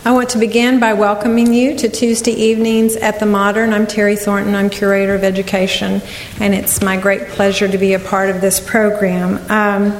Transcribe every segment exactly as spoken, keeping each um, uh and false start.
I want to begin by welcoming you to Tuesday evenings at the Modern. I'm Terry Thornton. I'm Curator of Education, and it's my great pleasure to be a part of this program. Um,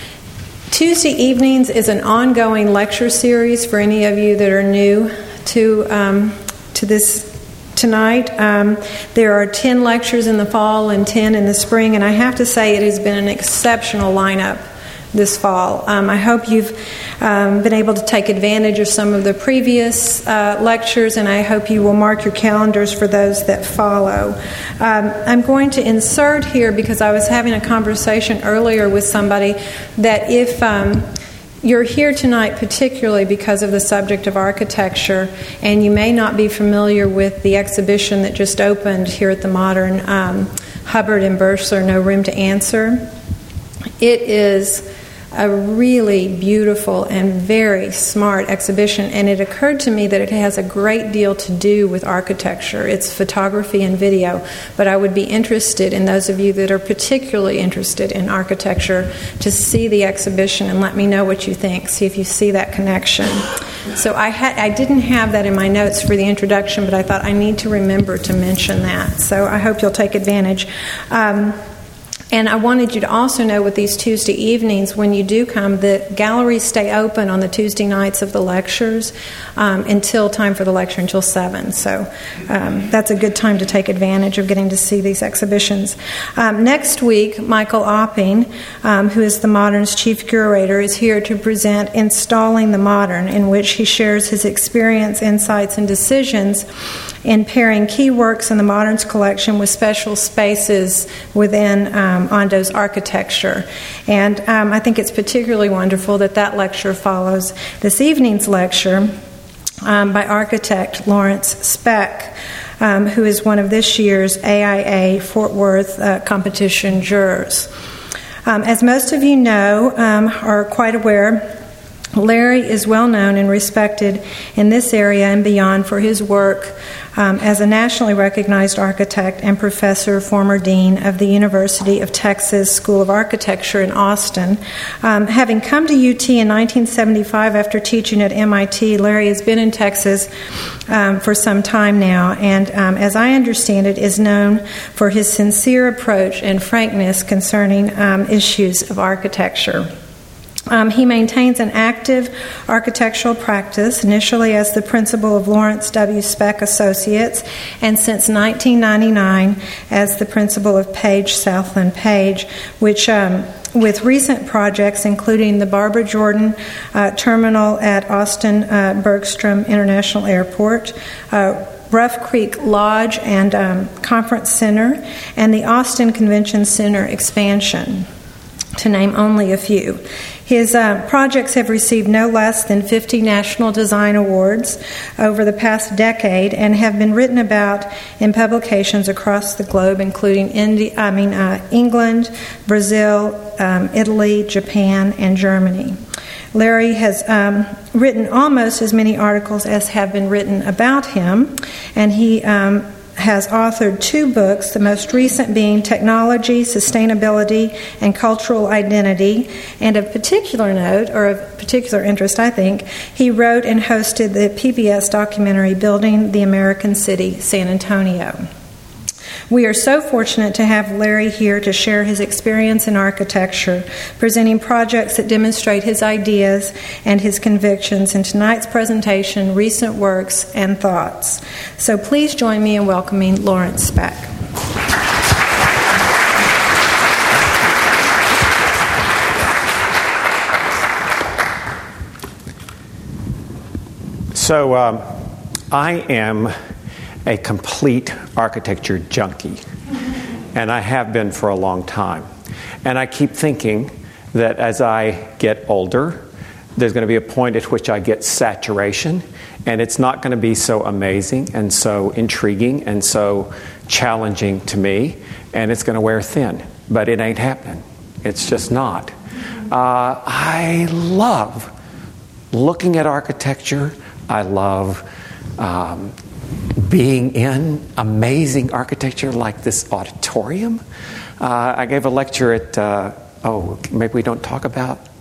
Tuesday evenings is an ongoing lecture series for any of you that are new to um, to this tonight. Um, there are ten lectures in the fall and ten in the spring, and I have to say it has been an exceptional lineup this fall. Um, I hope you've um, been able to take advantage of some of the previous uh, lectures, and I hope you will mark your calendars for those that follow. Um, I'm going to insert here, because I was having a conversation earlier with somebody, that if um, you're here tonight particularly because of the subject of architecture, and you may not be familiar with the exhibition that just opened here at the Modern, um, Hubbard and Bursler, No Room to Answer. It is a really beautiful and very smart exhibition, and it occurred to me that it has a great deal to do with architecture. It's photography and video, but I would be interested in those of you that are particularly interested in architecture to see the exhibition and let me know what you think, see if you see that connection. So I had I didn't have that in my notes for the introduction, but I thought I need to remember to mention that. So I hope you'll take advantage. Um, And I wanted you to also know with these Tuesday evenings, when you do come, the galleries stay open on the Tuesday nights of the lectures um, until time for the lecture, until seven. So um, that's a good time to take advantage of getting to see these exhibitions. Um, next week, Michael Opping, um, who is the Modern's chief curator, is here to present Installing the Modern, in which he shares his experience, insights, and decisions in pairing key works in the Modern's collection with special spaces within um, Ondo's architecture. And um, I think it's particularly wonderful that that lecture follows this evening's lecture um, by architect Lawrence Speck, um, who is one of this year's A I A Fort Worth uh, competition jurors. Um, as most of you know, um, are quite aware, Larry is well known and respected in this area and beyond for his work um, as a nationally recognized architect and professor, former dean of the University of Texas School of Architecture in Austin. Um, having come to U T in nineteen seventy-five after teaching at M I T, Larry has been in Texas um, for some time now, and um, as I understand it, is known for his sincere approach and frankness concerning um, issues of architecture. Um, he maintains an active architectural practice, initially as the principal of Lawrence W. Speck Associates, and since nineteen ninety-nine as the principal of Page Southland Page, which, um, with recent projects including the Barbara Jordan uh, Terminal at Austin uh, Bergstrom International Airport, uh, Rough Creek Lodge and um, Conference Center, and the Austin Convention Center expansion, to name only a few. His uh, projects have received no less than fifty National Design Awards over the past decade and have been written about in publications across the globe, including Indi- I mean, uh, England, Brazil, um, Italy, Japan, and Germany. Larry has um, written almost as many articles as have been written about him, and he um, has authored two books, the most recent being Technology, Sustainability, and Cultural Identity. And of particular note, or of particular interest, I think, he wrote and hosted the P B S documentary Building the American City, San Antonio. We are so fortunate to have Larry here to share his experience in architecture, presenting projects that demonstrate his ideas and his convictions in tonight's presentation, Recent Works and Thoughts. So please join me in welcoming Lawrence Speck. So um, I am a complete architecture junkie, and I have been for a long time. And I keep thinking that as I get older, there's going to be a point at which I get saturation, and it's not going to be so amazing and so intriguing and so challenging to me, and it's going to wear thin. But it ain't happening. It's just not. Uh, I love looking at architecture. I love um, being in amazing architecture like this auditorium. Uh, I gave a lecture at, uh, oh, maybe we don't talk about?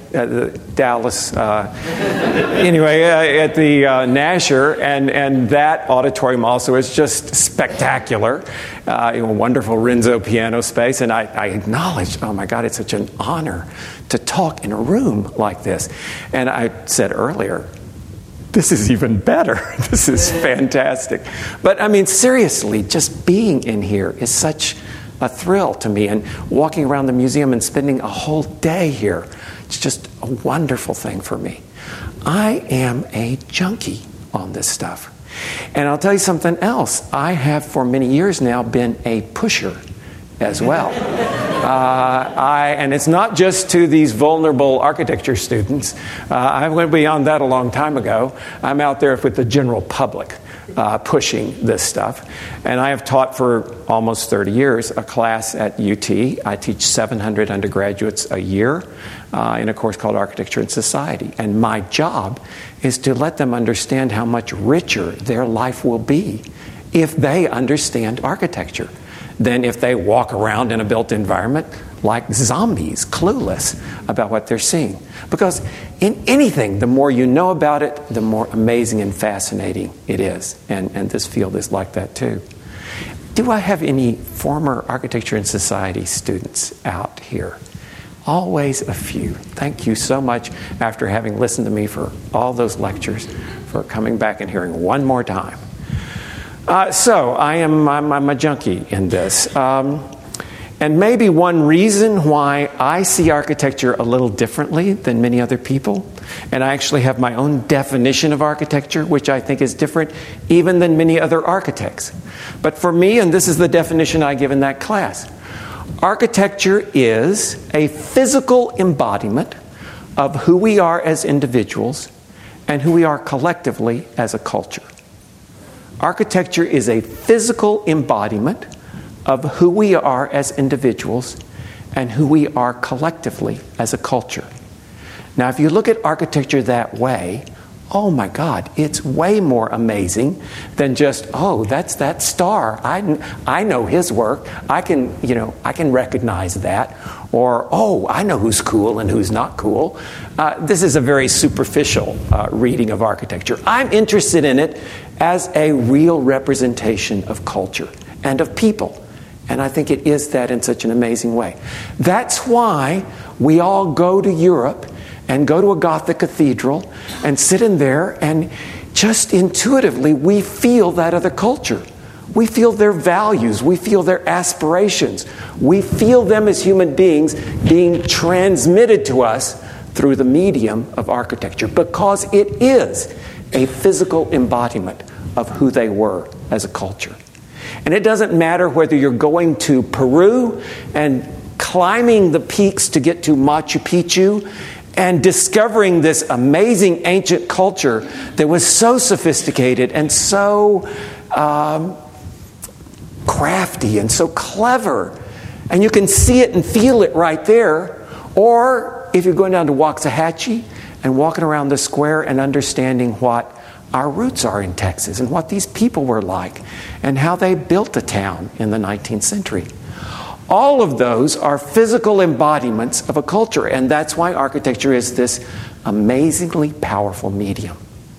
at the Dallas, uh, anyway, uh, at the uh, Nasher, and, and that auditorium also is just spectacular. Uh, you know, wonderful Renzo piano space, and I, I acknowledged, oh my God, it's such an honor to talk in a room like this. And I said earlier, this is even better. This is fantastic. But I mean, seriously, just being in here is such a thrill to me. And walking around the museum and spending a whole day here, it's just a wonderful thing for me. I am a junkie on this stuff. And I'll tell you something else. I have for many years now been a pusher as well. Uh, I, and it's not just to these vulnerable architecture students. Uh, I went beyond that a long time ago. I'm out there with the general public uh, pushing this stuff. And I have taught for almost thirty years a class at U T. I teach seven hundred undergraduates a year uh, in a course called Architecture and Society. And my job is to let them understand how much richer their life will be if they understand architecture than if they walk around in a built environment like zombies, clueless about what they're seeing. Because in anything, the more you know about it, the more amazing and fascinating it is. And, and this field is like that too. Do I have any former Architecture and Society students out here? Always a few. Thank you so much, after having listened to me for all those lectures, for coming back and hearing one more time. Uh, so I am I'm, I'm a junkie in this. Um, and maybe one reason why I see architecture a little differently than many other people, and I actually have my own definition of architecture, which I think is different even than many other architects. But for me, and this is the definition I give in that class, architecture is a physical embodiment of who we are as individuals and who we are collectively as a culture. Architecture is a physical embodiment of who we are as individuals and who we are collectively as a culture. Now, if you look at architecture that way, oh my God, it's way more amazing than just, oh, that's that star. I, I know his work. I can, you know, I can recognize that. Or, oh, I know who's cool and who's not cool. Uh, this is a very superficial uh, reading of architecture. I'm interested in it as a real representation of culture and of people. And I think it is that in such an amazing way. That's why we all go to Europe and go to a Gothic cathedral and sit in there, and just intuitively we feel that other culture. We feel their values. We feel their aspirations. We feel them as human beings being transmitted to us through the medium of architecture, because it is a physical embodiment of who they were as a culture. And it doesn't matter whether you're going to Peru and climbing the peaks to get to Machu Picchu and discovering this amazing ancient culture that was so sophisticated and so um, crafty and so clever. And you can see it and feel it right there. Or if you're going down to Waxahachie and walking around the square and understanding what our roots are in Texas and what these people were like and how they built the town in the nineteenth century. All of those are physical embodiments of a culture, and that's why architecture is this amazingly powerful medium.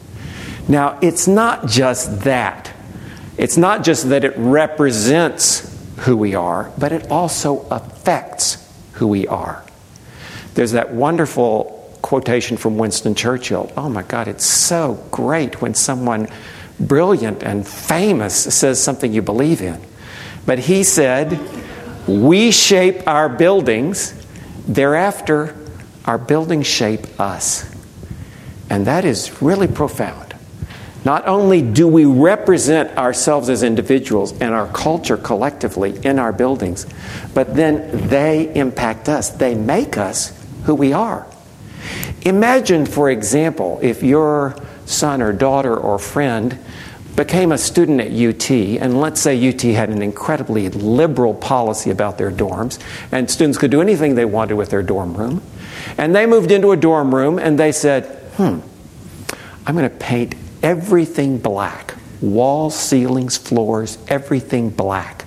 Now, it's not just that. It's not just that it represents who we are, but it also affects who we are. There's that wonderful quotation from Winston Churchill. Oh my God, it's so great when someone brilliant and famous says something you believe in. But he said, "We shape our buildings, thereafter our buildings shape us." And that is really profound. Not only do we represent ourselves as individuals and our culture collectively in our buildings, but then they impact us. They make us who we are. Imagine, for example, if your son or daughter or friend became a student at U T, and let's say U T had an incredibly liberal policy about their dorms, and students could do anything they wanted with their dorm room, and they moved into a dorm room and they said, hmm, I'm going to paint everything black. Walls, ceilings, floors, everything black.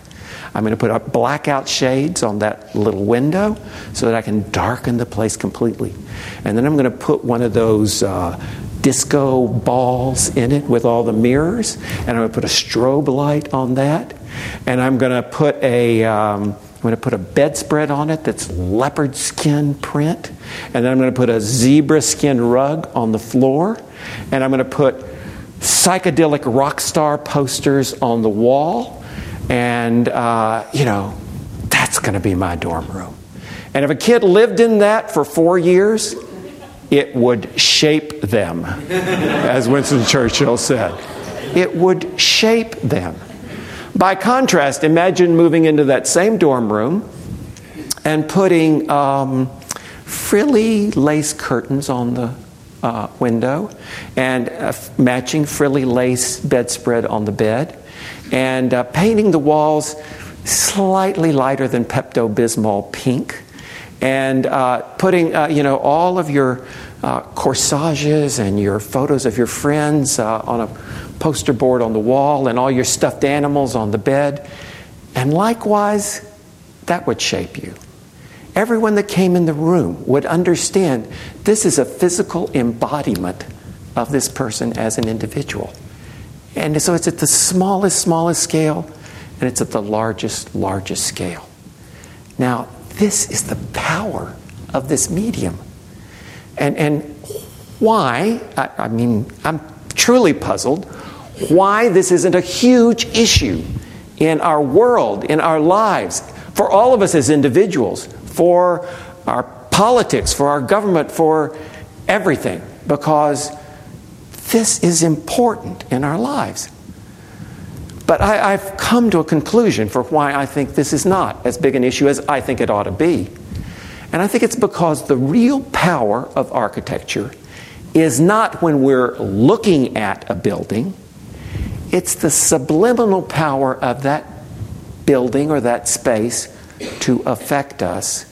I'm going to put up blackout shades on that little window so that I can darken the place completely. And then I'm going to put one of those uh, disco balls in it with all the mirrors, and I'm going to put a strobe light on that. And I'm going to put a... Um, I'm going to put a bedspread on it that's leopard skin print. And then I'm going to put a zebra skin rug on the floor. And I'm going to put psychedelic rock star posters on the wall. And, uh, you know, that's going to be my dorm room. And if a kid lived in that for four years, it would shape them, as Winston Churchill said. It would shape them. By contrast, imagine moving into that same dorm room and putting um, frilly lace curtains on the uh, window and uh, matching frilly lace bedspread on the bed and uh, painting the walls slightly lighter than Pepto-Bismol pink and uh, putting uh, you know all of your uh, corsages and your photos of your friends uh, on a poster board on the wall and all your stuffed animals on the bed. And likewise, that would shape you. Everyone that came in the room would understand this is a physical embodiment of this person as an individual. And so it's at the smallest, smallest scale, and it's at the largest, largest scale. Now, this is the power of this medium. And, and why, I, I mean, I'm truly puzzled why this isn't a huge issue in our world, in our lives, for all of us as individuals, for our politics, for our government, for everything, because this is important in our lives. But I, I've come to a conclusion for why I think this is not as big an issue as I think it ought to be. And I think it's because the real power of architecture is not when we're looking at a building. It's the subliminal power of that building or that space to affect us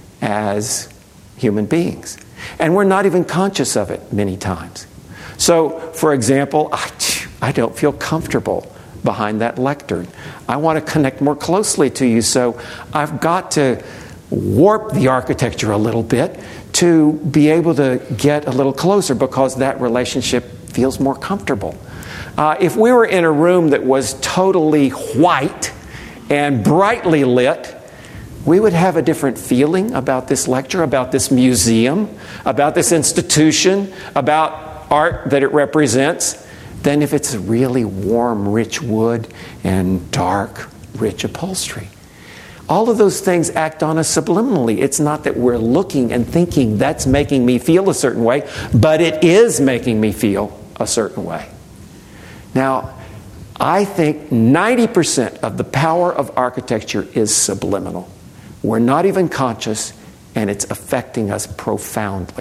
as human beings. And we're not even conscious of it many times. So, for example, I, I don't feel comfortable behind that lectern. I want to connect more closely to you, so I've got to warp the architecture a little bit to be able to get a little closer because that relationship feels more comfortable. Uh, if we were in a room that was totally white and brightly lit, we would have a different feeling about this lecture, about this museum, about this institution, about art that it represents, than if it's really warm, rich wood and dark, rich upholstery. All of those things act on us subliminally. It's not that we're looking and thinking that's making me feel a certain way, but it is making me feel a certain way. Now, I think ninety percent of the power of architecture is subliminal. We're not even conscious, and it's affecting us profoundly.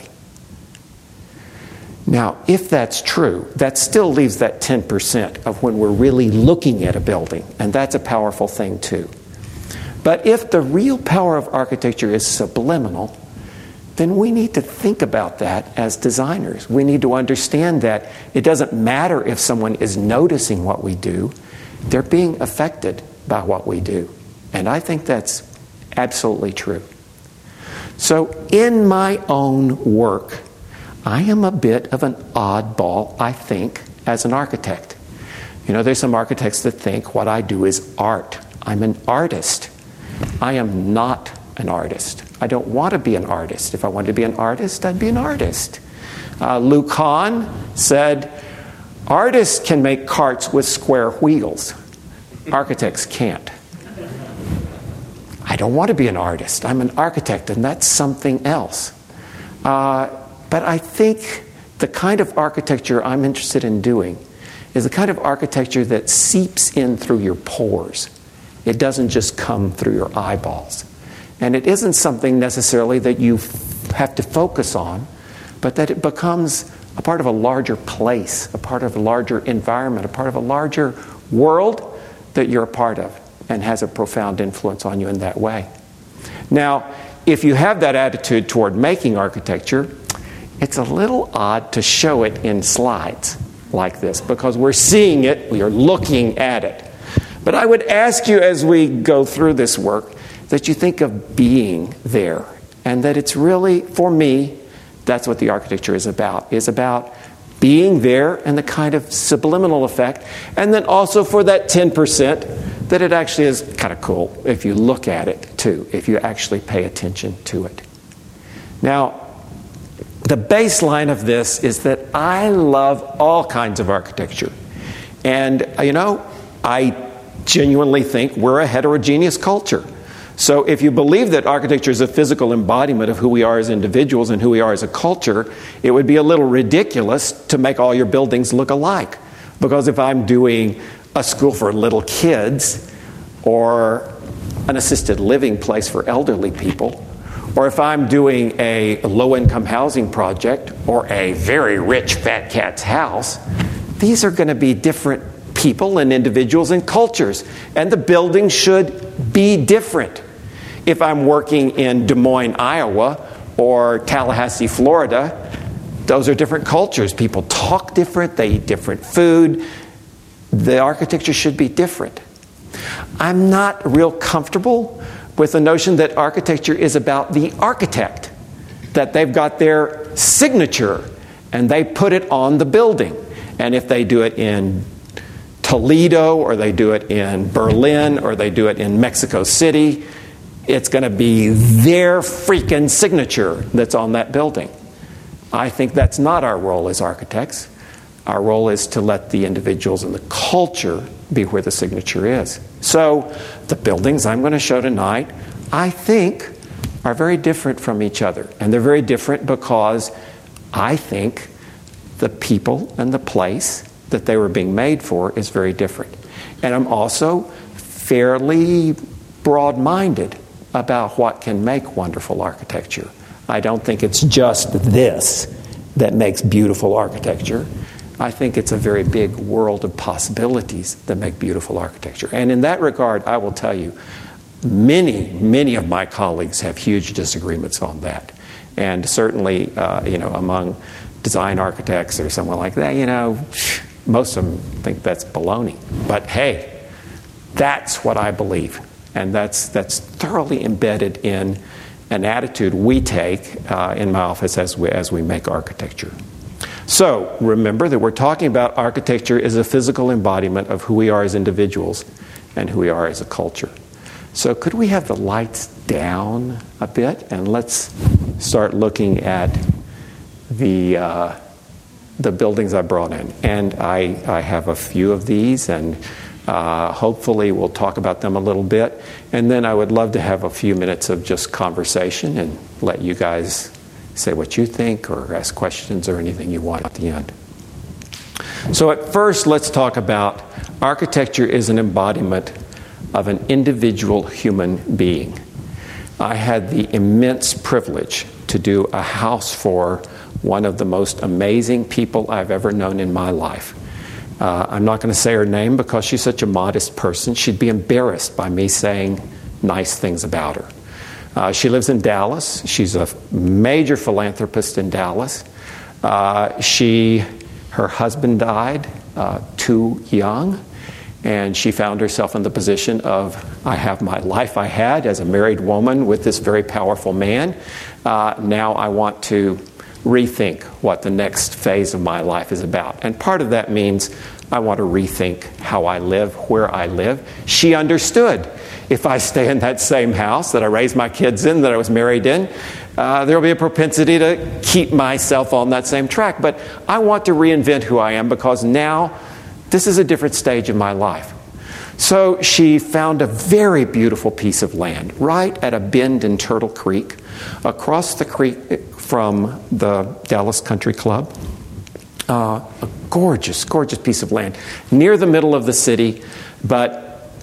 Now, if that's true, that still leaves that ten percent of when we're really looking at a building, and that's a powerful thing too. But if the real power of architecture is subliminal, then we need to think about that as designers. We need to understand that it doesn't matter if someone is noticing what we do, they're being affected by what we do. And I think that's absolutely true. So in my own work, I am a bit of an oddball, I think, as an architect. You know, there's some architects that think what I do is art. I'm an artist. I am not an artist. I don't want to be an artist. If I wanted to be an artist, I'd be an artist. Uh, Lou Kahn said, artists can make carts with square wheels. Architects can't. I don't want to be an artist. I'm an architect, and that's something else. Uh, but I think the kind of architecture I'm interested in doing is the kind of architecture that seeps in through your pores. It doesn't just come through your eyeballs. And it isn't something necessarily that you f- have to focus on, but that it becomes a part of a larger place, a part of a larger environment, a part of a larger world that you're a part of and has a profound influence on you in that way. Now, if you have that attitude toward making architecture, it's a little odd to show it in slides like this because we're seeing it, we are looking at it. But I would ask you as we go through this work that you think of being there, and that it's really, for me, that's what the architecture is about. It's about being there and the kind of subliminal effect, and then also for that ten percent that it actually is kind of cool if you look at it too, if you actually pay attention to it. Now, the baseline of this is that I love all kinds of architecture. And, you know, I genuinely think we're a heterogeneous culture. So if you believe that architecture is a physical embodiment of who we are as individuals and who we are as a culture, it would be a little ridiculous to make all your buildings look alike. Because if I'm doing a school for little kids, or an assisted living place for elderly people, or if I'm doing a low-income housing project, or a very rich fat cat's house, these are going to be different people and individuals and cultures, and the building should be different. If I'm working in Des Moines, Iowa, or Tallahassee, Florida, those are different cultures. People talk different, they eat different food. The architecture should be different. I'm not real comfortable with the notion that architecture is about the architect, that they've got their signature and they put it on the building. And if they do it in Toledo, or they do it in Berlin, or they do it in Mexico City, it's going to be their freaking signature that's on that building. I think that's not our role as architects. Our role is to let the individuals and the culture be where the signature is. So the buildings I'm going to show tonight, I think, are very different from each other. And they're very different because I think the people and the place that they were being made for is very different. And I'm also fairly broad-minded about what can make wonderful architecture. I don't think it's just this that makes beautiful architecture. I think it's a very big world of possibilities that make beautiful architecture. And in that regard, I will tell you, many, many of my colleagues have huge disagreements on that. And certainly, uh, you know, among design architects or someone like that, you know, most of them think that's baloney. But hey, that's what I believe. And that's, that's thoroughly embedded in an attitude we take uh, in my office as we, as we make architecture. So remember that we're talking about architecture as a physical embodiment of who we are as individuals and who we are as a culture. So could we have the lights down a bit, and let's start looking at the uh, the buildings I brought in. And I, I have a few of these, and uh, hopefully we'll talk about them a little bit. And then I would love to have a few minutes of just conversation and let you guys say what you think or ask questions or anything you want at the end. So at first, let's talk about architecture is an embodiment of an individual human being. I had the immense privilege to do a house for one of the most amazing people I've ever known in my life. Uh, I'm not going to say her name because she's such a modest person. She'd be embarrassed by me saying nice things about her. Uh, she lives in Dallas. She's a major philanthropist in Dallas. Uh, she, her husband died uh, too young, and she found herself in the position of, I have my life I had as a married woman with this very powerful man. Uh, now I want to rethink what the next phase of my life is about. And part of that means I want to rethink how I live, where I live. She understood. If I stay in that same house that I raised my kids in, that I was married in, uh, there will be a propensity to keep myself on that same track. But I want to reinvent who I am because now this is a different stage of my life. So she found a very beautiful piece of land right at a bend in Turtle Creek, across the creek from the Dallas Country Club. Uh, a gorgeous, gorgeous piece of land near the middle of the city, but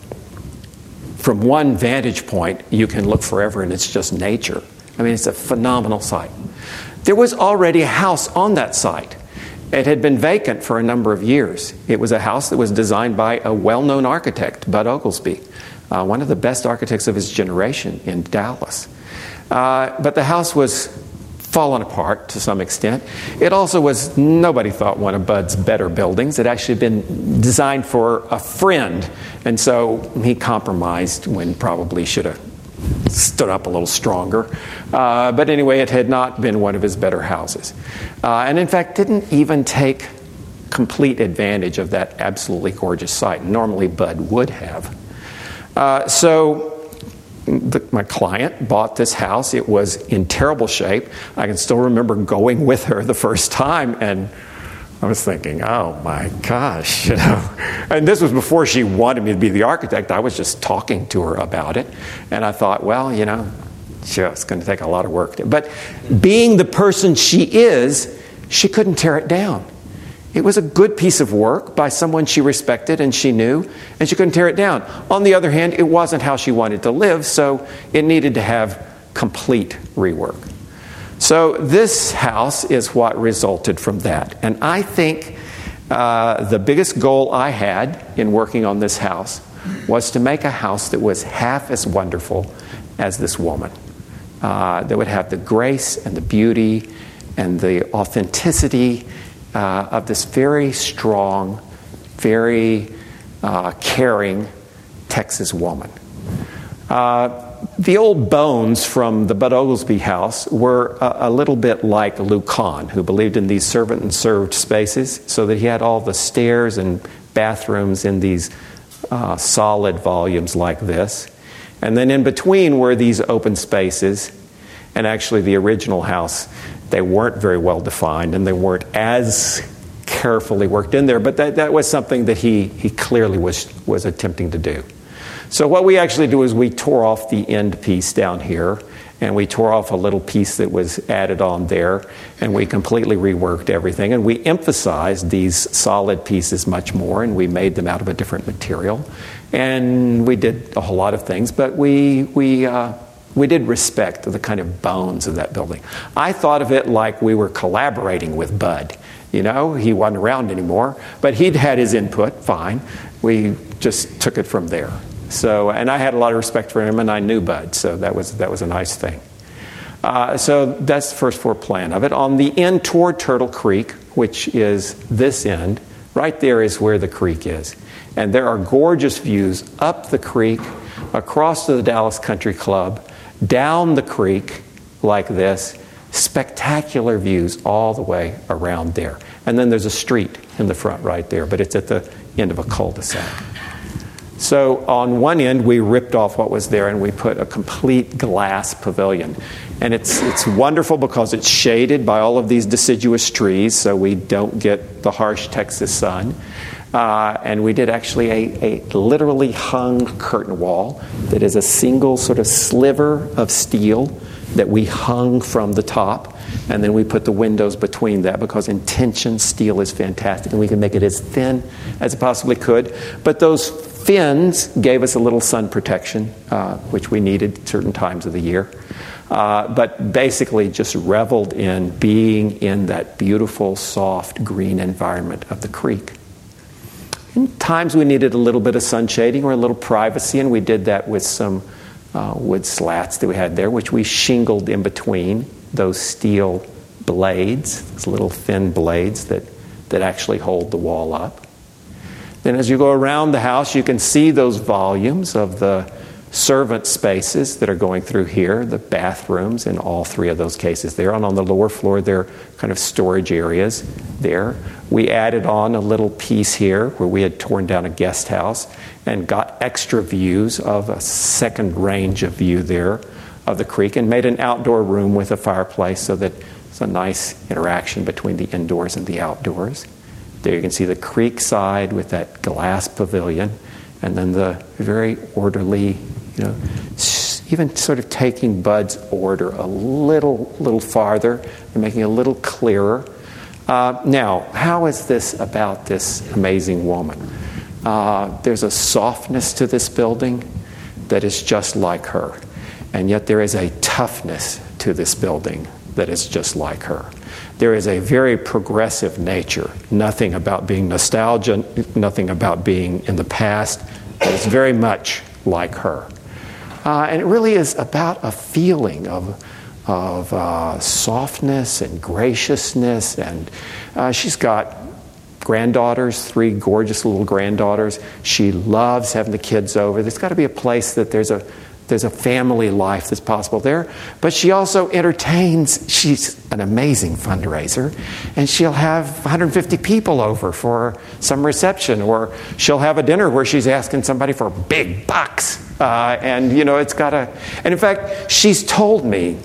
from one vantage point, you can look forever and it's just nature. I mean, it's a phenomenal site. There was already a house on that site. It had been vacant for a number of years. It was a house that was designed by a well-known architect, Bud Oglesby, uh, one of the best architects of his generation in Dallas. Uh, but the house was fallen apart to some extent. It also was, nobody thought, one of Bud's better buildings. It actually had been designed for a friend, and so he compromised when probably should have stood up a little stronger. Uh, but anyway, it had not been one of his better houses. Uh, and in fact, didn't even take complete advantage of that absolutely gorgeous site. Normally, Bud would have. Uh, so the, my client bought this house. It was in terrible shape. I can still remember going with her the first time, and I was thinking, oh my gosh, you know. And this was before she wanted me to be the architect. I was just talking to her about it. And I thought, well, you know, sure, it's going to take a lot of work. But being the person she is, she couldn't tear it down. It was a good piece of work by someone she respected and she knew, and she couldn't tear it down. On the other hand, it wasn't how she wanted to live, so it needed to have complete rework. So this house is what resulted from that. And I think uh, the biggest goal I had in working on this house was to make a house that was half as wonderful as this woman. Uh, that would have the grace and the beauty and the authenticity uh, of this very strong, very uh, caring Texas woman. Uh, The old bones from the Bud Oglesby house were a, a little bit like Lou Kahn, who believed in these servant and served spaces, so that he had all the stairs and bathrooms in these uh, solid volumes like this. And then in between were these open spaces. And actually the original house, they weren't very well defined and they weren't as carefully worked in there, but that, that was something that he, he clearly was, was attempting to do. So what we actually do is we tore off the end piece down here, and we tore off a little piece that was added on there, and we completely reworked everything, and we emphasized these solid pieces much more, and we made them out of a different material, and we did a whole lot of things, but we we uh, we did respect the kind of bones of that building. I thought of it like we were collaborating with Bud. You know, he wasn't around anymore, but he'd had his input, fine. We just took it from there. So, and I had a lot of respect for him, and I knew Bud, so that was that was a nice thing. Uh, so that's the first floor plan of it. On the end toward Turtle Creek, which is this end, right there is where the creek is. And there are gorgeous views up the creek, across to the Dallas Country Club, down the creek like this, spectacular views all the way around there. And then there's a street in the front right there, but it's at the end of a cul-de-sac. So on one end, we ripped off what was there and we put a complete glass pavilion. And it's it's wonderful because it's shaded by all of these deciduous trees, so we don't get the harsh Texas sun. Uh, and we did actually a, a literally hung curtain wall that is a single sort of sliver of steel that we hung from the top. And then we put the windows between that because in tension steel is fantastic and we can make it as thin as it possibly could. But those fins gave us a little sun protection, uh, which we needed certain times of the year. Uh, but basically just reveled in being in that beautiful, soft, green environment of the creek. In times we needed a little bit of sun shading or a little privacy, and we did that with some uh, wood slats that we had there, which we shingled in between those steel blades, those little thin blades that, that actually hold the wall up. Then as you go around the house, you can see those volumes of the servant spaces that are going through here, the bathrooms in all three of those cases there. And on the lower floor, they're kind of storage areas there. We added on a little piece here where we had torn down a guest house and got extra views of a second range of view there of the creek and made an outdoor room with a fireplace so that it's a nice interaction between the indoors and the outdoors. There you can see the creek side with that glass pavilion and then the very orderly, you know, even sort of taking Bud's order a little, little farther and making it a little clearer. Uh, now, how is this about this amazing woman? Uh, there's a softness to this building that is just like her. And yet there is a toughness to this building that is just like her. There is a very progressive nature. Nothing about being nostalgic, nothing about being in the past. It's very much like her. Uh, and it really is about a feeling of, of uh, softness and graciousness. And uh, she's got granddaughters, three gorgeous little granddaughters. She loves having the kids over. There's got to be a place that there's a there's a family life that's possible there. But she also entertains. She's an amazing fundraiser. And she'll have one hundred fifty people over for some reception. Or she'll have a dinner where she's asking somebody for big bucks. Uh, and, you know, it's got a... And in fact, she's told me,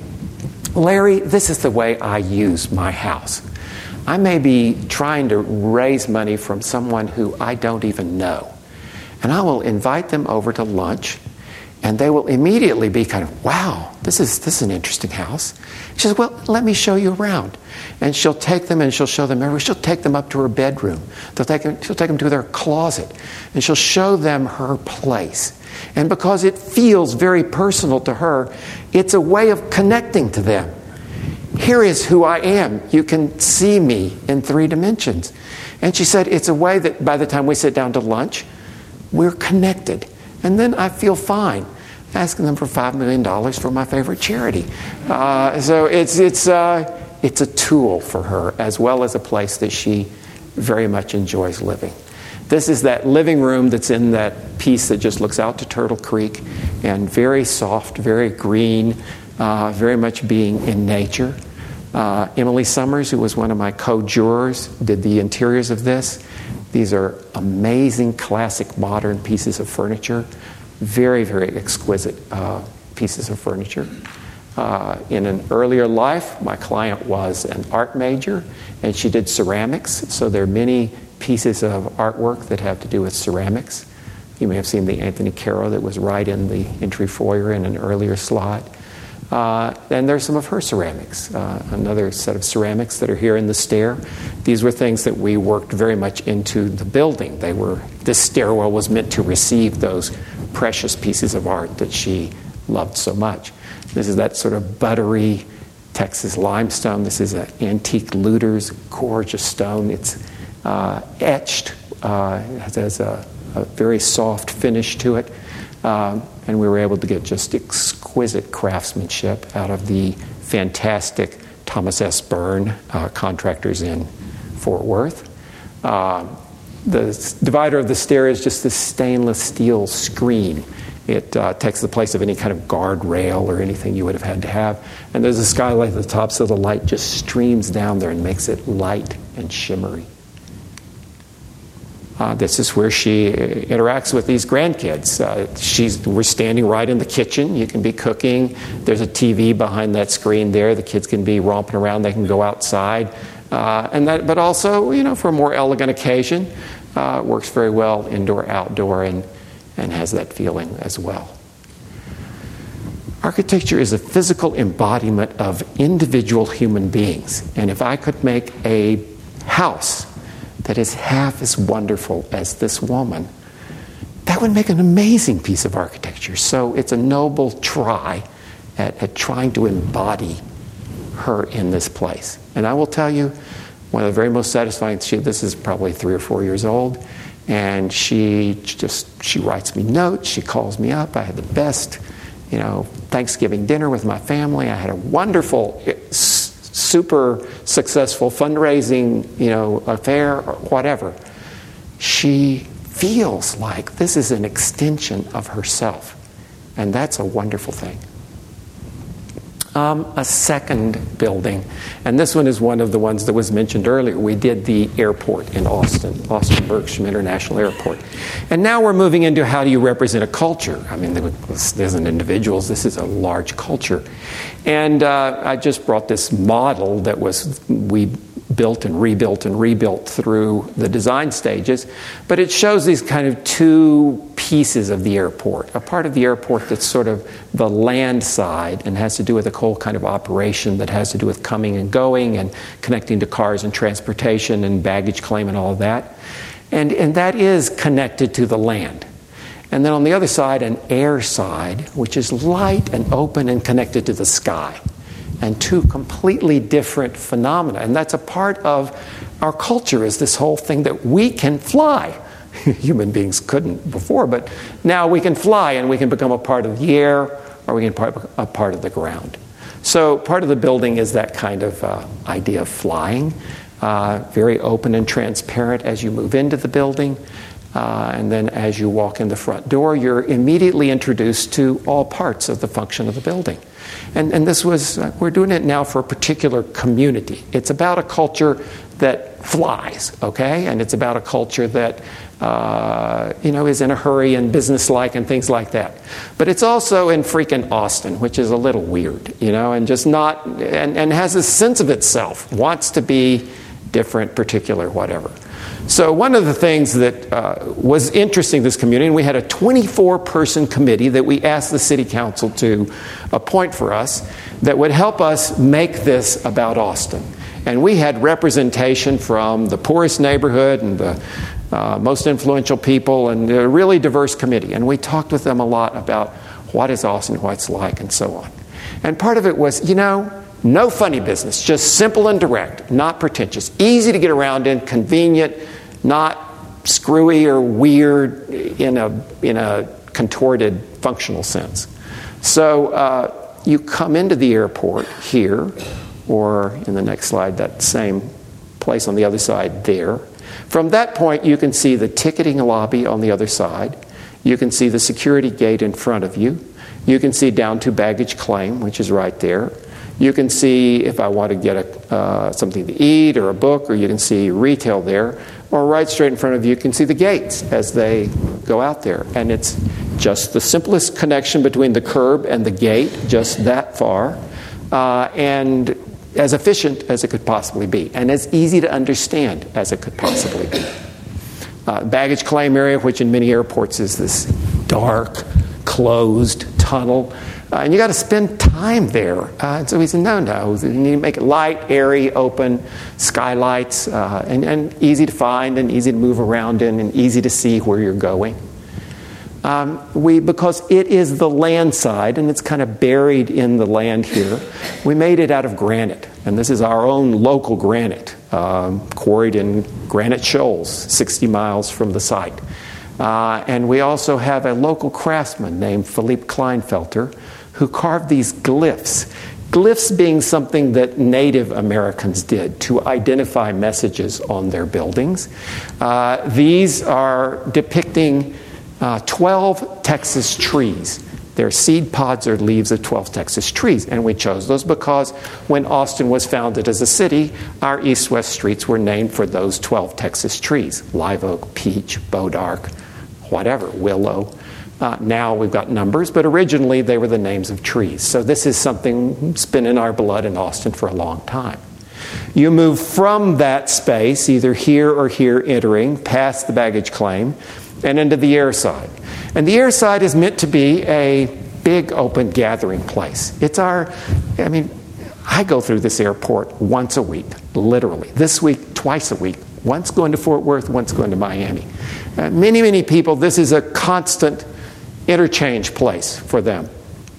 Larry, this is the way I use my house. I may be trying to raise money from someone who I don't even know. And I will invite them over to lunch, and they will immediately be kind of, wow, this is this is an interesting house. She says, well, let me show you around. And she'll take them and she'll show them everywhere. She'll take them up to her bedroom. They'll take them, she'll take them to their closet. And she'll show them her place. And because it feels very personal to her, it's a way of connecting to them. Here is who I am. You can see me in three dimensions. And she said, it's a way that by the time we sit down to lunch, we're connected. And then I feel fine asking them for five million dollars for my favorite charity. Uh, so it's, it's, uh, it's a tool for her, as well as a place that she very much enjoys living. This is that living room that's in that piece that just looks out to Turtle Creek, and very soft, very green, uh, very much being in nature. Uh, Emily Summers, who was one of my co-jurors, did the interiors of this. These are amazing, classic, modern pieces of furniture. Very, very exquisite uh, pieces of furniture. Uh, in an earlier life, my client was an art major, and she did ceramics. So there are many pieces of artwork that have to do with ceramics. You may have seen the Anthony Caro that was right in the entry foyer in an earlier slot. Uh, and there's some of her ceramics, uh, another set of ceramics that are here in the stair. These were things that we worked very much into the building. They were, this stairwell was meant to receive those precious pieces of art that she loved so much. This is that sort of buttery Texas limestone. This is an antique Lueders, gorgeous stone. It's uh, etched. Uh, it has a, a very soft finish to it. Um, and we were able to get just exquisite craftsmanship out of the fantastic Thomas S. Byrne uh, contractors in Fort Worth. Uh, the divider of the stair is just this stainless steel screen. It uh, takes the place of any kind of guardrail or anything you would have had to have. And there's a skylight at the top, so the light just streams down there and makes it light and shimmery. Uh, this is where she interacts with these grandkids. Uh, she's, we're standing right in the kitchen. You can be cooking. There's a T V behind that screen there. The kids can be romping around. They can go outside. Uh, and that, but also, you know, for a more elegant occasion, uh, works very well indoor, outdoor, and, and has that feeling as well. Architecture is a physical embodiment of individual human beings. And if I could make a house that is half as wonderful as this woman, that would make an amazing piece of architecture. So it's a noble try at, at trying to embody her in this place. And I will tell you, one of the very most satisfying, she, this is probably three or four years old, and she just, she writes me notes, she calls me up. I had the best, you know, Thanksgiving dinner with my family. I had a wonderful, super successful fundraising, you know, affair or whatever. She feels like this is an extension of herself, and that's a wonderful thing. Um, a second building, and this one is one of the ones that was mentioned earlier. We did the airport in Austin, Austin Bergstrom International Airport. And now we're moving into how do you represent a culture. I mean, this isn't individuals, this is a large culture. And uh, I just brought this model that was, we built and rebuilt and rebuilt through the design stages, but it shows these kind of two pieces of the airport. A part of the airport that's sort of the land side and has to do with a whole kind of operation that has to do with coming and going and connecting to cars and transportation and baggage claim and all of that. And, and that is connected to the land. And then on the other side, an air side, which is light and open and connected to the sky. And two completely different phenomena. And that's a part of our culture, is this whole thing that we can fly. Human beings couldn't before, but now we can fly and we can become a part of the air, or we can be a part of the ground. So part of the building is that kind of uh, idea of flying, uh, very open and transparent as you move into the building. Uh, and then as you walk in the front door, you're immediately introduced to all parts of the function of the building. And, and this was, uh, we're doing it now for a particular community. It's about a culture that flies, okay? And it's about a culture that, uh, you know, is in a hurry and businesslike and things like that. But it's also in freaking Austin, which is a little weird, you know, and just not, and, and has a sense of itself, wants to be different, particular, whatever. So one of the things that uh, was interesting to this community, and we had a twenty-four person committee that we asked the city council to appoint for us that would help us make this about Austin. And we had representation from the poorest neighborhood and the uh, most influential people, and a really diverse committee. And we talked with them a lot about what is Austin, what it's like, and so on. And part of it was, you know, no funny business, just simple and direct, not pretentious, easy to get around in, convenient, not screwy or weird in a in a contorted functional sense. So uh, you come into the airport here, or in the next slide, that same place on the other side there. From that point, you can see the ticketing lobby on the other side. You can see the security gate in front of you. You can see down to baggage claim, which is right there. You can see if I want to get a, uh, something to eat or a book, or you can see retail there. Or right straight in front of you, you can see the gates as they go out there. And it's just the simplest connection between the curb and the gate, just that far, uh, and as efficient as it could possibly be, and as easy to understand as it could possibly be. Uh, baggage claim area, which in many airports is this dark, closed tunnel. Uh, and you got to spend time there. Uh, and so he said, no, no, you need to make it light, airy, open, skylights, uh, and, and easy to find and easy to move around in and easy to see where you're going. Um, we, because it is the land side and it's kind of buried in the land here, we made it out of granite. And this is our own local granite, um, quarried in Granite Shoals, sixty miles from the site. Uh, and we also have a local craftsman named Philippe Kleinfelter who carved these glyphs. Glyphs being something that Native Americans did to identify messages on their buildings. Uh, these are depicting uh, twelve Texas trees. They're seed pods or leaves of twelve Texas trees. And we chose those because when Austin was founded as a city, our east-west streets were named for those twelve Texas trees. Live oak, peach, bodark, whatever, willow. Uh, now we've got numbers, but originally they were the names of trees. So this is something that's been in our blood in Austin for a long time. You move from that space, either here or here entering, past the baggage claim, and into the air side. And the air side is meant to be a big open gathering place. It's our, I mean, I go through this airport once a week, literally. This week, twice a week. Once going to Fort Worth, once going to Miami. Uh, many, many people, this is a constant interchange place for them.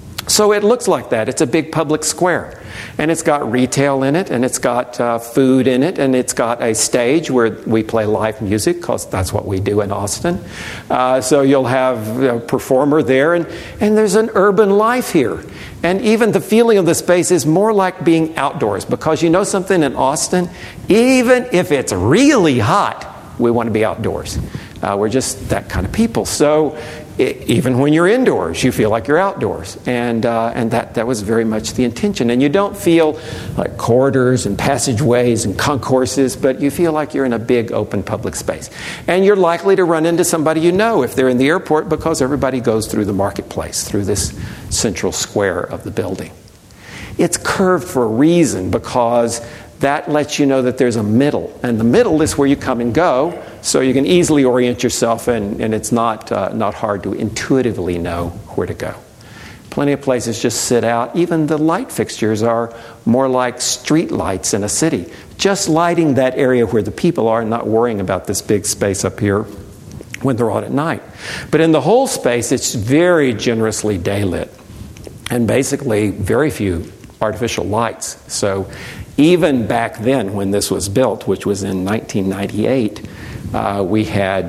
So it looks like that. It's a big public square. And it's got retail in it, and it's got uh, food in it, and it's got a stage where we play live music, because that's what we do in Austin. Uh, so you'll have a performer there, and, and there's an urban life here. And even the feeling of the space is more like being outdoors, because you know something in Austin, even if it's really hot, we want to be outdoors. Uh, we're just that kind of people. So it, even when you're indoors, you feel like you're outdoors. And uh, and that, that was very much the intention. And you don't feel like corridors and passageways and concourses, but you feel like you're in a big open public space. And you're likely to run into somebody you know if they're in the airport, because everybody goes through the marketplace, through this central square of the building. It's curved for a reason, because that lets you know that there's a middle. And the middle is where you come and go, so you can easily orient yourself, and, and it's not uh, not hard to intuitively know where to go. Plenty of places just sit out. Even the light fixtures are more like street lights in a city, just lighting that area where the people are, not worrying about this big space up here when they're on at night. But in the whole space, it's very generously daylit, and basically very few artificial lights. So even back then when this was built, which was in nineteen ninety-eight, uh, we had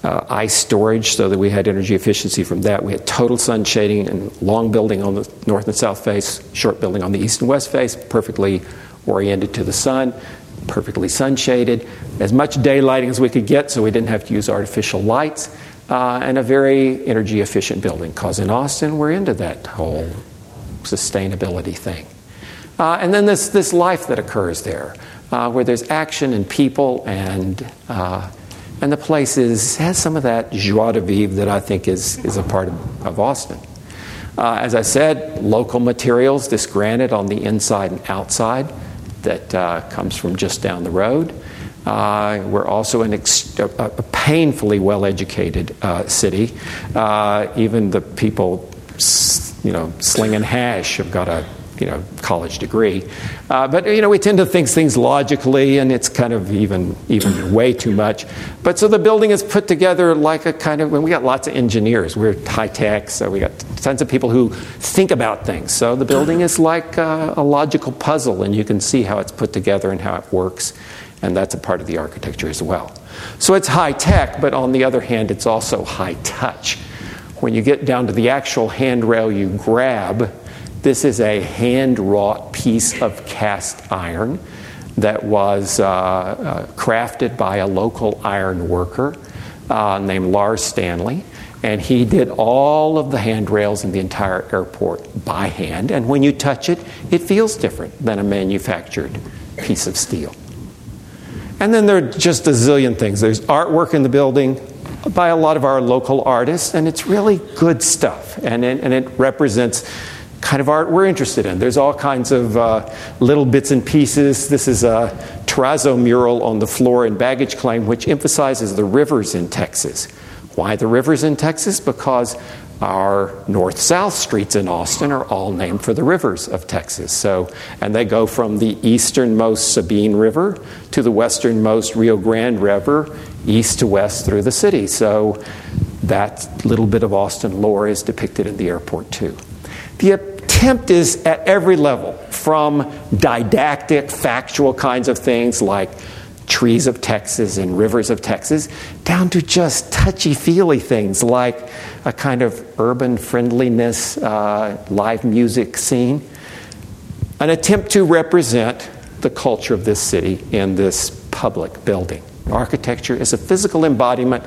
uh, ice storage so that we had energy efficiency from that. We had total sun shading and long building on the north and south face, short building on the east and west face, perfectly oriented to the sun, perfectly sun shaded, as much daylighting as we could get so we didn't have to use artificial lights, uh, and a very energy efficient building, because in Austin we're into that whole sustainability thing. Uh, and then this, this life that occurs there, uh, where there's action and people, and uh, and the place is, has some of that joie de vivre that I think is, is a part of, of Austin. Uh, as I said, local materials, this granite on the inside and outside that uh, comes from just down the road. Uh, we're also an ex- a, a painfully well-educated uh, city. Uh, even the people, you know, slinging hash have got a you know college degree. Uh, but you know, we tend to think things logically, and it's kind of even even way too much. But so the building is put together like a kind of. When we got lots of engineers, we're high tech, so we got tons of people who think about things. So the building is like a, a logical puzzle, and you can see how it's put together and how it works. And that's a part of the architecture as well. So it's high tech, but on the other hand, it's also high touch. When you get down to the actual handrail you grab, this is a hand-wrought piece of cast iron that was uh, uh, crafted by a local iron worker uh, named Lars Stanley. And he did all of the handrails in the entire airport by hand. And when you touch it, it feels different than a manufactured piece of steel. And then there are just a zillion things. There's artwork in the building by a lot of our local artists, and it's really good stuff. And it, and it represents kind of art we're interested in. There's all kinds of uh, little bits and pieces. This is a terrazzo mural on the floor in baggage claim, which emphasizes the rivers in Texas. Why the rivers in Texas? Because our north-south streets in Austin are all named for the rivers of Texas. So, and they go from the easternmost Sabine River to the westernmost Rio Grande River, east to west through the city. So that little bit of Austin lore is depicted in the airport too. The attempt is at every level, from didactic, factual kinds of things like trees of Texas and rivers of Texas, down to just touchy-feely things like a kind of urban friendliness, uh, live music scene. An attempt to represent the culture of this city in this public building. Architecture is a physical embodiment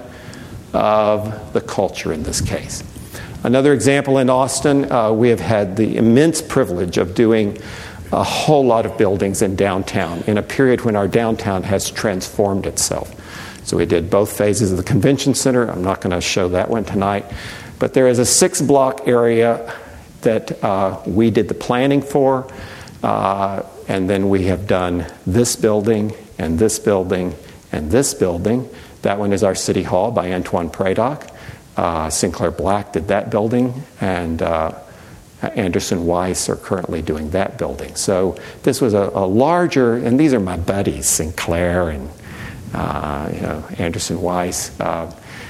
of the culture in this case. Another example in Austin, uh, we have had the immense privilege of doing a whole lot of buildings in downtown in a period when our downtown has transformed itself. So we did both phases of the convention center. I'm not going to show that one tonight. But there is a six-block area that uh, we did the planning for. Uh, and then we have done this building and this building and this building. That one is our City Hall by Antoine Pradock. Uh, Sinclair Black did that building. And uh, Anderson Weiss are currently doing that building. So this was a, a larger, and these are my buddies, Sinclair and uh, you know, Anderson Weiss. Uh,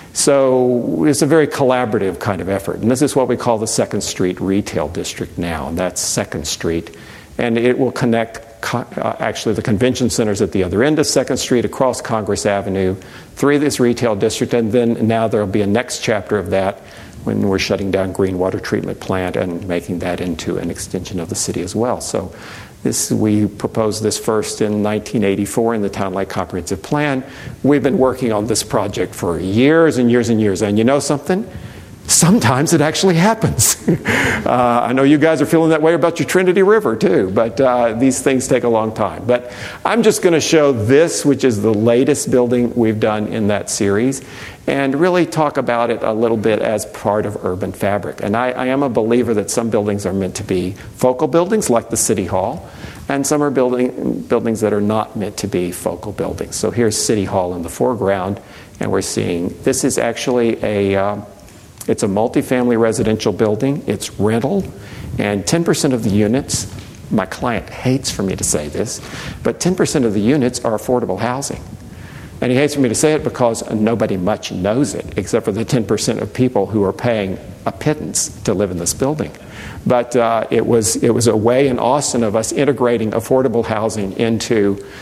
so it's a very collaborative kind of effort. And this is what we call the Second Street Retail District now, and that's Second Street. And it will connect co- uh, actually the convention centers at the other end of Second Street across Congress Avenue through this retail district, and then now there will be a next chapter of that when we're shutting down Green Water Treatment Plant and making that into an extension of the city as well. So this, we proposed this first in nineteen eighty-four in the Town Lake Comprehensive Plan. We've been working on this project for years and years and years. And you know something? Sometimes it actually happens. uh, I know you guys are feeling that way about your Trinity River too, but uh, these things take a long time. But I'm just going to show this, which is the latest building we've done in that series, and really talk about it a little bit as part of urban fabric. And I, I am a believer that some buildings are meant to be focal buildings, like the City Hall, and some are building, buildings that are not meant to be focal buildings. So here's City Hall in the foreground, and we're seeing this is actually a uh, it's a multifamily residential building. It's rental, and ten percent of the units, my client hates for me to say this, but ten percent of the units are affordable housing. And he hates for me to say it because nobody much knows it, except for the ten percent of people who are paying a pittance to live in this building. But uh, it was it was a way in Austin of us integrating affordable housing into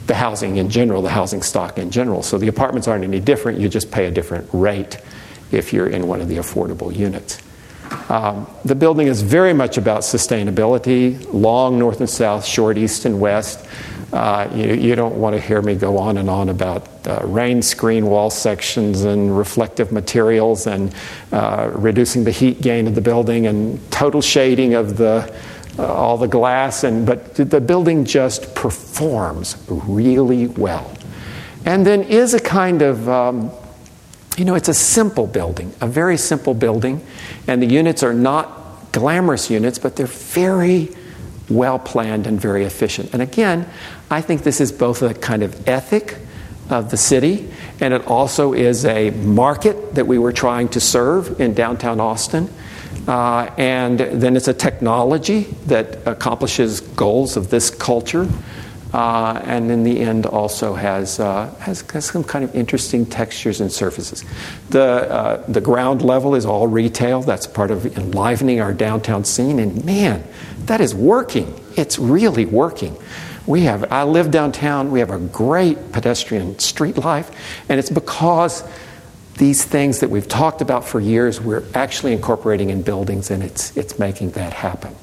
the housing in general, the housing stock in general. So the apartments aren't any different. You just pay a different rate if you're in one of the affordable units. Um, the building is very much about sustainability, long north and south, short east and west. Uh, you, you don't want to hear me go on and on about uh, rain screen wall sections and reflective materials and uh, reducing the heat gain of the building and total shading of the uh, all the glass. And but the building just performs really well, and then is a kind of um, you know, it's a simple building, a very simple building, and the units are not glamorous units, but they're very well planned and very efficient. And again, I think this is both a kind of ethic of the city, and it also is a market that we were trying to serve in downtown Austin. Uh, and then it's a technology that accomplishes goals of this culture. Uh, and in the end also has, uh, has has some kind of interesting textures and surfaces. The uh, the ground level is all retail. That's part of enlivening our downtown scene. And man, that is working. It's really working. We have I live downtown. We have a great pedestrian street life, and it's because these things that we've talked about for years we're actually incorporating in buildings, and it's it's making that happen.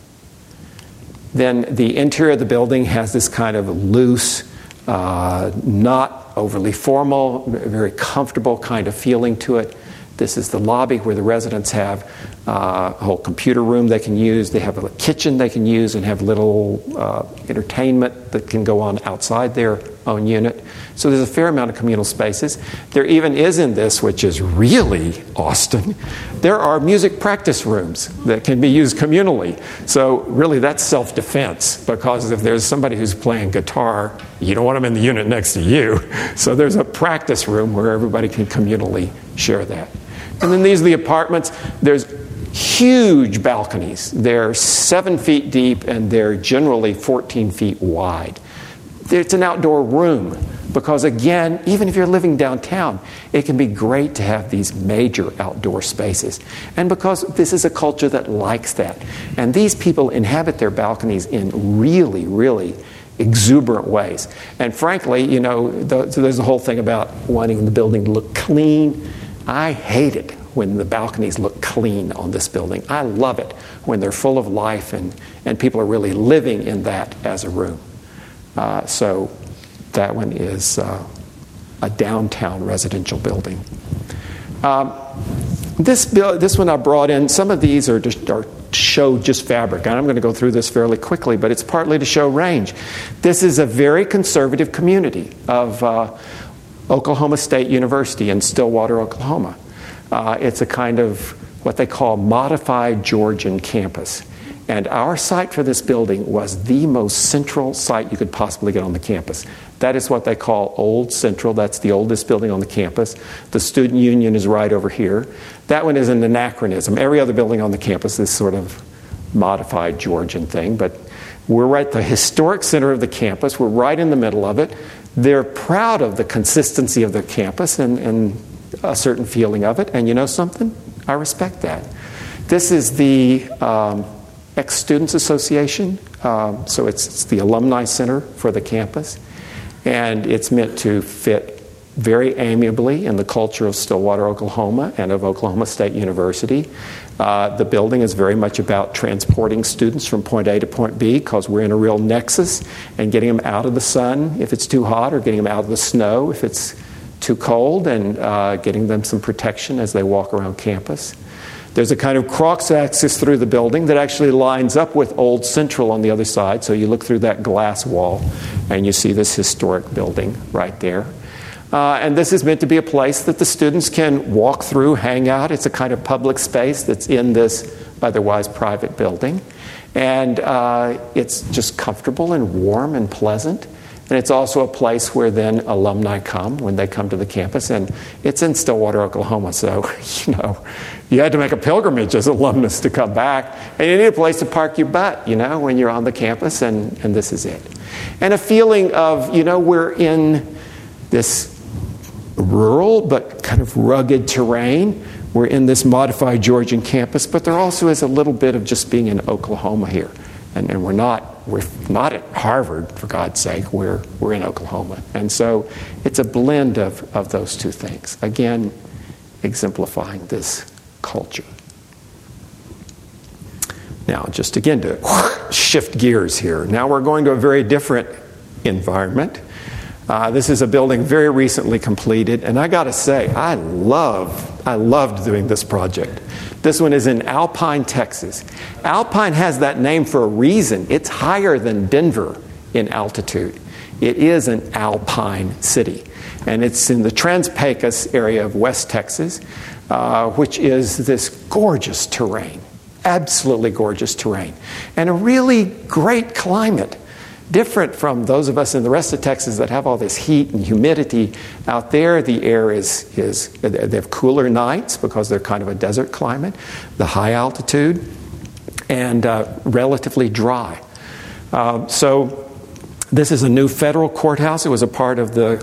Then the interior of the building has this kind of loose, uh, not overly formal, very comfortable kind of feeling to it. This is the lobby where the residents have uh, a whole computer room they can use. They have a kitchen they can use and have little uh, entertainment that can go on outside their own unit. So there's a fair amount of communal spaces. There even is in this, which is really Austin, there are music practice rooms that can be used communally. So really that's self-defense, because if there's somebody who's playing guitar, you don't want them in the unit next to you. So there's a practice room where everybody can communally share that. And then these are the apartments. There's huge balconies. They're seven feet deep and they're generally fourteen feet wide. It's an outdoor room because, again, even if you're living downtown, it can be great to have these major outdoor spaces. And because this is a culture that likes that. And these people inhabit their balconies in really, really exuberant ways. And frankly, you know, the, so there's the whole thing about wanting the building to look clean. I hate it when the balconies look clean on this building. I love it when they're full of life and, and people are really living in that as a room. Uh, so that one is uh, a downtown residential building. Um, this this one I brought in. Some of these are just are show just fabric, and I'm going to go through this fairly quickly, but it's partly to show range. This is a very conservative community of uh, Oklahoma State University in Stillwater, Oklahoma. Uh, it's a kind of what they call modified Georgian campus. And our site for this building was the most central site you could possibly get on the campus. That is what they call Old Central. That's the oldest building on the campus. The Student Union is right over here. That one is an anachronism. Every other building on the campus is sort of modified Georgian thing. But we're right at the historic center of the campus. We're right in the middle of it. They're proud of the consistency of the campus and, and a certain feeling of it. And you know something? I respect that. This is the Um, Ex-Students Association, um, so it's, it's the alumni center for the campus, and it's meant to fit very amiably in the culture of Stillwater, Oklahoma, and of Oklahoma State University. Uh, the building is very much about transporting students from point A to point B, because we're in a real nexus, and getting them out of the sun if it's too hot, or getting them out of the snow if it's too cold, and uh, getting them some protection as they walk around campus. There's a kind of cross-axis through the building that actually lines up with Old Central on the other side. So you look through that glass wall and you see this historic building right there. Uh, and this is meant to be a place that the students can walk through, hang out. It's a kind of public space that's in this otherwise private building. And uh, it's just comfortable and warm and pleasant. And it's also a place where then alumni come when they come to the campus. And it's in Stillwater, Oklahoma, so, you know, you had to make a pilgrimage as alumnus to come back. And you need a place to park your butt, you know, when you're on the campus, and, and this is it. And a feeling of, you know, we're in this rural but kind of rugged terrain. We're in this modified Georgian campus, but there also is a little bit of just being in Oklahoma here. And, and we're not we're not at Harvard, for God's sake. We're, we're in Oklahoma. And so it's a blend of, of those two things. Again, exemplifying this culture. Now, just again to shift gears here. Now we're going to a very different environment. Uh, this is a building very recently completed, and I got to say, I love, I loved doing this project. This one is in Alpine, Texas. Alpine has that name for a reason. It's higher than Denver in altitude. It is an alpine city, and it's in the Trans-Pecos area of West Texas, uh, which is this gorgeous terrain, absolutely gorgeous terrain, and a really great climate. Different from those of us in the rest of Texas that have all this heat and humidity. Out there, the air is, is they have cooler nights because they're kind of a desert climate, the high altitude, and uh, relatively dry. Uh, so this is a new federal courthouse. It was a part of the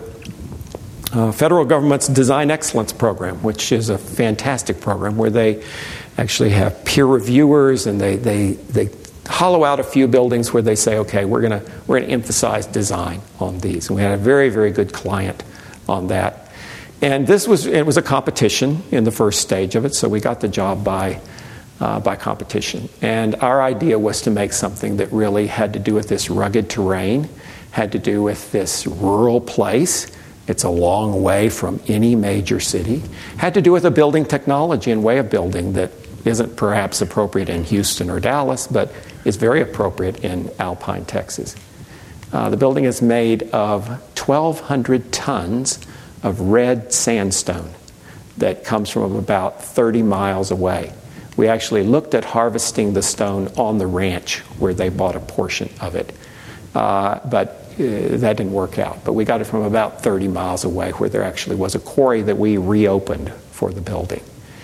uh, federal government's Design Excellence Program, which is a fantastic program where they actually have peer reviewers and they they they hollow out a few buildings where they say, okay, we're going to we're going to emphasize design on these. And we had a very, very good client on that. And this was it was a competition in the first stage of it, so we got the job by uh, by competition. And our idea was to make something that really had to do with this rugged terrain, had to do with this rural place. It's a long way from any major city. Had to do with a building technology and way of building that isn't perhaps appropriate in Houston or Dallas, but is very appropriate in Alpine, Texas. Uh, the building is made of twelve hundred tons of red sandstone that comes from about thirty miles away. We actually looked at harvesting the stone on the ranch where they bought a portion of it, uh, but uh, that didn't work out. But we got it from about thirty miles away where there actually was a quarry that we reopened for the building.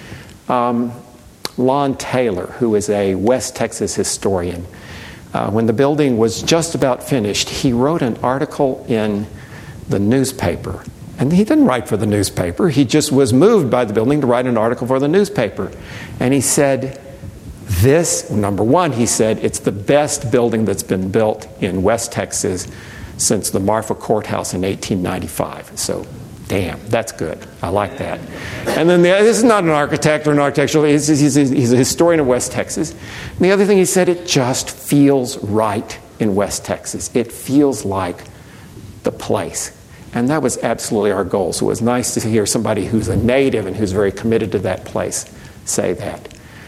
Um, Lon Taylor, who is a West Texas historian, uh, when the building was just about finished, he wrote an article in the newspaper. And he didn't write for the newspaper. He just was moved by the building to write an article for the newspaper. And he said, this, number one, he said, it's the best building that's been built in West Texas since the Marfa Courthouse in eighteen ninety-five. So, damn, that's good. I like that. And then the, this is not an architect or an architectural, he's, he's, he's a historian of West Texas. And the other thing he said, it just feels right in West Texas. It feels like the place. And that was absolutely our goal. So it was nice to hear somebody who's a native and who's very committed to that place say that.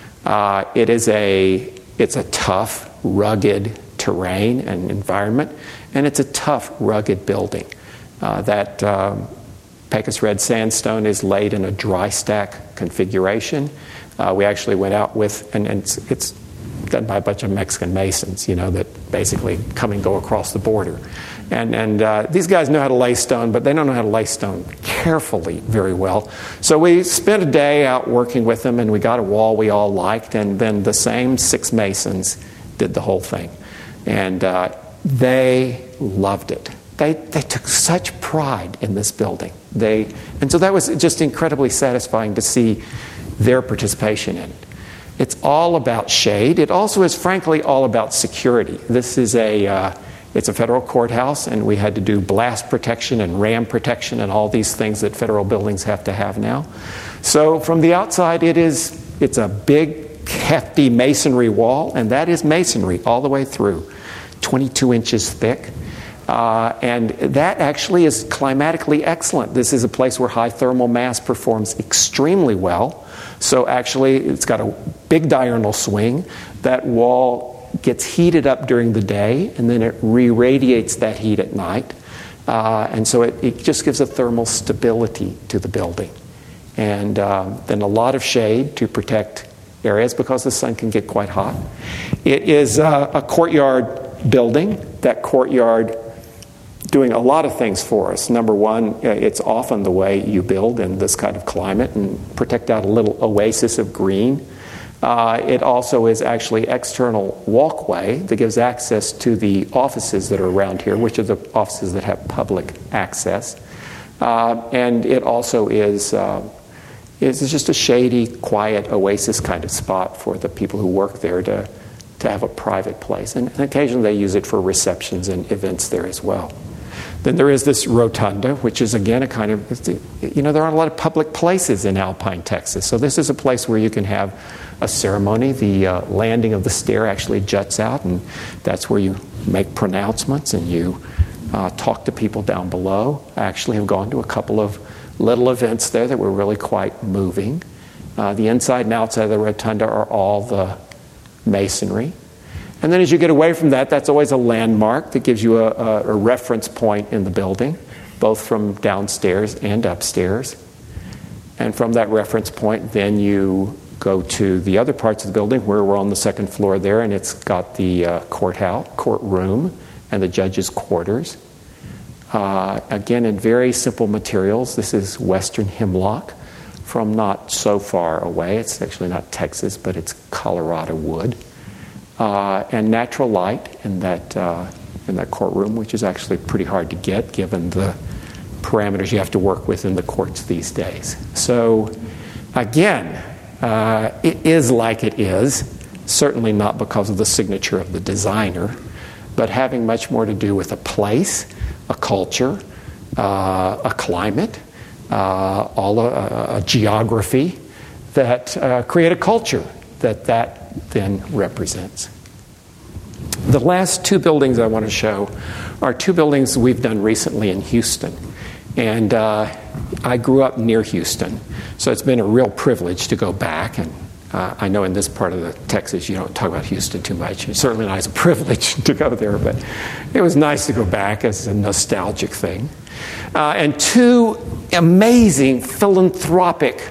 Uh, it is a, it's a tough, rugged terrain and environment, and it's a tough, rugged building. Uh, that um, Pecos red sandstone is laid in a dry stack configuration. Uh, we actually went out with, and, and it's, it's done by a bunch of Mexican masons, you know, that basically come and go across the border. And, and uh, these guys know how to lay stone, but they don't know how to lay stone carefully very well. So we spent a day out working with them, and we got a wall we all liked, and then the same six masons did the whole thing. And uh, they loved it. They, they took such pride in this building. They, and so that was just incredibly satisfying to see their participation in it. It's all about shade. It also is, frankly, all about security. This is a... Uh, It's a federal courthouse, and we had to do blast protection and ram protection and all these things that federal buildings have to have now. So from the outside, it is, it's a big, hefty masonry wall, and that is masonry all the way through, twenty-two inches thick. Uh, and that actually is climatically excellent. This is a place where high thermal mass performs extremely well. So actually, it's got a big diurnal swing. That wall gets heated up during the day, and then it re-radiates that heat at night. Uh, and so it, it just gives a thermal stability to the building. And um, then a lot of shade to protect areas because the sun can get quite hot. It is uh, a courtyard building. That courtyard doing a lot of things for us. Number one, it's often the way you build in this kind of climate and protect out a little oasis of green. Uh, it also is actually external walkway that gives access to the offices that are around here, which are the offices that have public access. Uh, and it also is, uh, is just a shady, quiet oasis kind of spot for the people who work there to, to have a private place. And occasionally they use it for receptions and events there as well. Then there is this rotunda, which is again a kind of, you know, there aren't a lot of public places in Alpine, Texas. So this is a place where you can have a ceremony. The uh, landing of the stair actually juts out, and that's where you make pronouncements and you uh, talk to people down below. I actually have gone to a couple of little events there that were really quite moving. Uh, the inside and outside of the rotunda are all the masonry. And then as you get away from that, that's always a landmark that gives you a, a, a reference point in the building, both from downstairs and upstairs. And from that reference point, then you go to the other parts of the building where we're on the second floor there, and it's got the uh, courthouse, courtroom, and the judge's quarters. Uh, again, in very simple materials. This is Western hemlock from not so far away. It's actually not Texas, but it's Colorado wood. Uh, and natural light in that uh, in that courtroom, which is actually pretty hard to get given the parameters you have to work with in the courts these days. So, again, uh, it is like it is, certainly not because of the signature of the designer, but having much more to do with a place, a culture, uh, a climate, uh, all a, a geography that uh, create a culture that that then represents. The last two buildings I want to show are two buildings we've done recently in Houston. And uh, I grew up near Houston, so it's been a real privilege to go back. And uh, I know in this part of the Texas you don't talk about Houston too much. It's certainly not as a privilege to go there, but it was nice to go back as a nostalgic thing. Uh, and two amazing philanthropic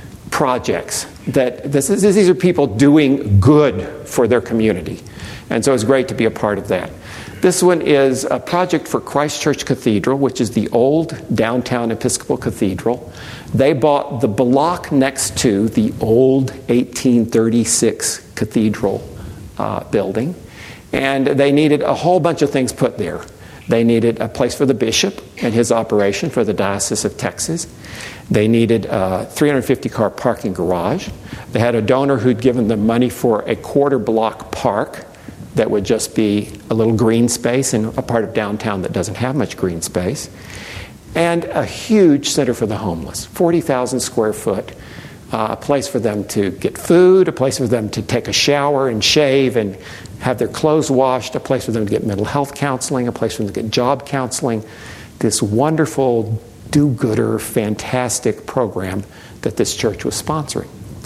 projects that this is, these are people doing good for their community. And so it's great to be a part of that. This one is a project for Christ Church Cathedral, which is the old downtown Episcopal Cathedral. They bought the block next to the old eighteen thirty-six cathedral uh, building, and they needed a whole bunch of things put there. They needed a place for the bishop and his operation for the Diocese of Texas. They needed a three hundred fifty car parking garage. They had a donor who'd given them money for a quarter block park that would just be a little green space in a part of downtown that doesn't have much green space. And a huge center for the homeless, forty thousand square foot, uh, a place for them to get food, a place for them to take a shower and shave and have their clothes washed, a place for them to get mental health counseling, a place for them to get job counseling. This wonderful, do-gooder, fantastic program that this church was sponsoring.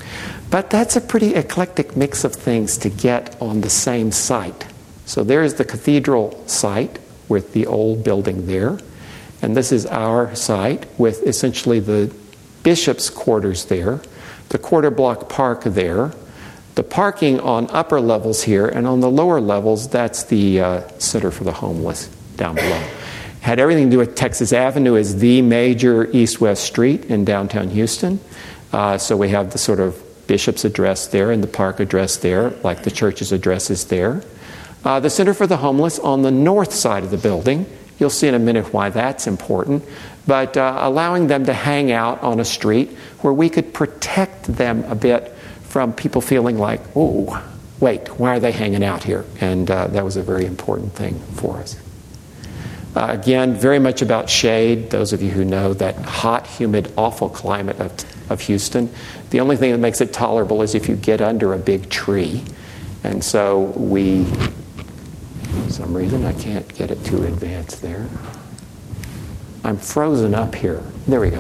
But that's a pretty eclectic mix of things to get on the same site. So there's the cathedral site with the old building there. And this is our site with essentially the bishop's quarters there, the quarter block park there, the parking on upper levels here, and on the lower levels, that's the uh, Center for the Homeless down below. Had everything to do with Texas Avenue as the major east-west street in downtown Houston. Uh, so we have the sort of bishop's address there and the park address there, like the church's address is there. Uh, the Center for the Homeless on the north side of the building. You'll see in a minute why that's important. But uh, allowing them to hang out on a street where we could protect them a bit from people feeling like, oh, wait, why are they hanging out here? And uh, that was a very important thing for us. Uh, again, very much about shade. Those of you who know that hot, humid, awful climate of, of Houston, the only thing that makes it tolerable is if you get under a big tree. And so we, for some reason, I can't get it to advance there. I'm frozen up here. There we go.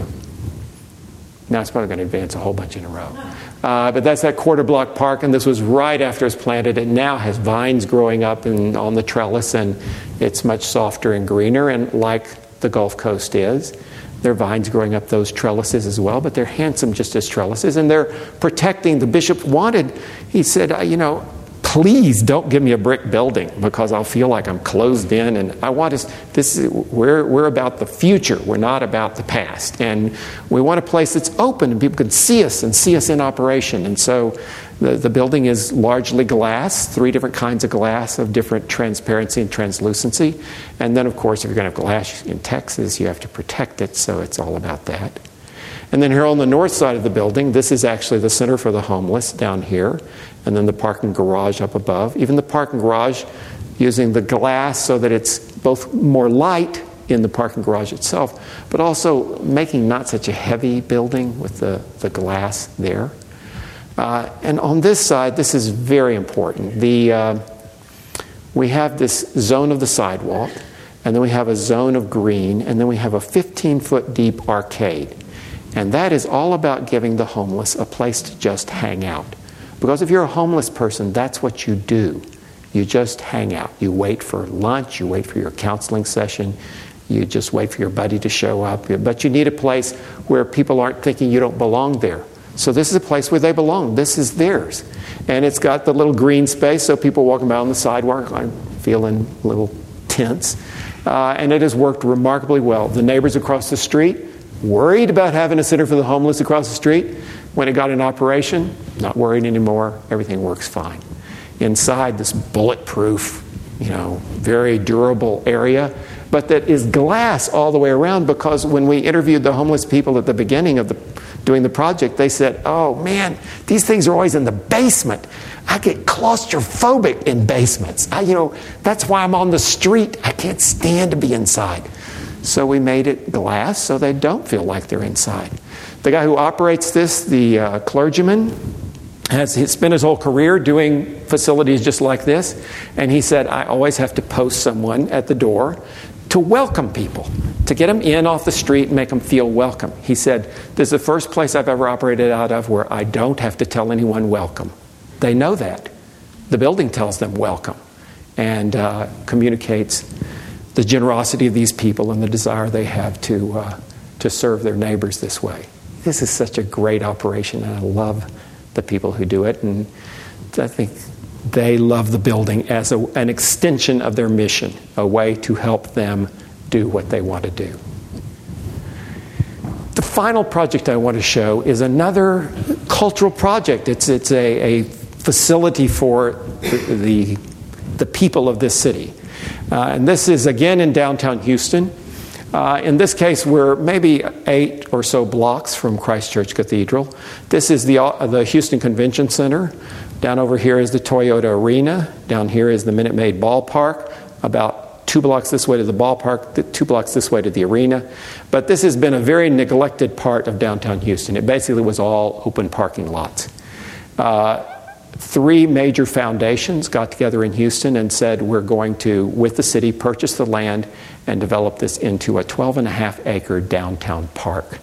Now it's probably going to advance a whole bunch in a row. Uh, but that's that quarter block park, and this was right after it's planted. It now has vines growing up and on the trellis, and it's much softer and greener, and like the Gulf Coast is. There are vines growing up those trellises as well, but they're handsome just as trellises, and they're protecting. The bishop wanted, he said, uh, you know, please don't give me a brick building because I'll feel like I'm closed in, and I want us, this is, we're, we're about the future. We're not about the past. And we want a place that's open and people can see us and see us in operation. And so the, the building is largely glass, three different kinds of glass of different transparency and translucency. And then, of course, if you're going to have glass in Texas, you have to protect it, so it's all about that. And then here on the north side of the building, this is actually the Center for the Homeless down here. and then the parking garage up above. Even the parking garage, using the glass so that it's both more light in the parking garage itself, but also making not such a heavy building with the, the glass there. Uh, and on this side, this is very important. The, uh, we have this zone of the sidewalk, and then we have a zone of green, and then we have a fifteen-foot deep arcade. And that is all about giving the homeless a place to just hang out. Because if you're a homeless person, that's what you do. You just hang out. You wait for lunch, you wait for your counseling session, you just wait for your buddy to show up. But you need a place where people aren't thinking you don't belong there. So this is a place where they belong. This is theirs. And it's got the little green space so people walking by on the sidewalk aren't feeling a little tense. Uh, and it has worked remarkably well. The neighbors across the street worried about having a center for the homeless across the street. When it got in operation, not worried anymore. Everything works fine. Inside this bulletproof, you know, very durable area, but that is glass all the way around, because when we interviewed the homeless people at the beginning of the doing the project, they said, oh man, these things are always in the basement. I get claustrophobic in basements. I, you know, that's why I'm on the street. I can't stand to be inside. So we made it glass so they don't feel like they're inside. The guy who operates this, the uh, clergyman, has spent his whole career doing facilities just like this. And he said, I always have to post someone at the door to welcome people, to get them in off the street and make them feel welcome. He said, this is the first place I've ever operated out of where I don't have to tell anyone welcome. They know that. The building tells them welcome and uh, communicates the generosity of these people and the desire they have to uh, to serve their neighbors this way. This is such a great operation, and I love the people who do it. And I think they love the building as a, an extension of their mission, a way to help them do what they want to do. The final project I want to show is another cultural project. It's it's a, a facility for the, the the people of this city. Uh, and this is again in downtown Houston. Uh, in this case, we're maybe eight or so blocks from Christ Church Cathedral. This is the, uh, the Houston Convention Center. Down over here is the Toyota Arena. Down here is the Minute Maid Ballpark. About two blocks this way to the ballpark, two blocks this way to the arena. But this has been a very neglected part of downtown Houston. It basically was all open parking lots. Uh, Three major foundations got together in Houston and said, we're going to, with the city, purchase the land and develop this into a twelve and a half acre downtown park.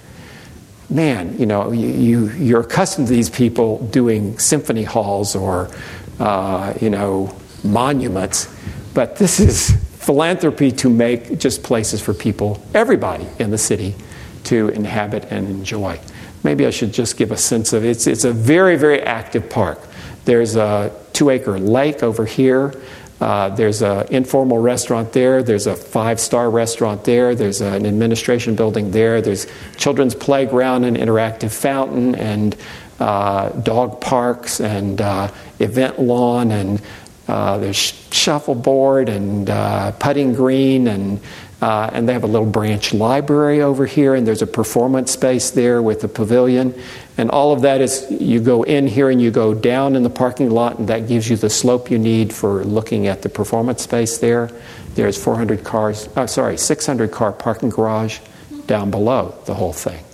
Man, you know, you, you, you're accustomed to these people doing symphony halls or, uh, you know, monuments, but this is philanthropy to make just places for people, everybody in the city, to inhabit and enjoy. Maybe I should just give a sense of it. It's, it's a very, very active park. There's a two-acre lake over here. Uh, there's an informal restaurant there. There's a five-star restaurant there. There's an administration building there. There's children's playground and interactive fountain and uh, dog parks and uh, event lawn, and uh, there's shuffleboard and uh, putting green, and uh, and they have a little branch library over here, and there's a performance space there with a pavilion. And all of that is, you go in here and you go down in the parking lot, and that gives you the slope you need for looking at the performance space there. There's four hundred cars, oh, sorry, six hundred car parking garage down below the whole thing.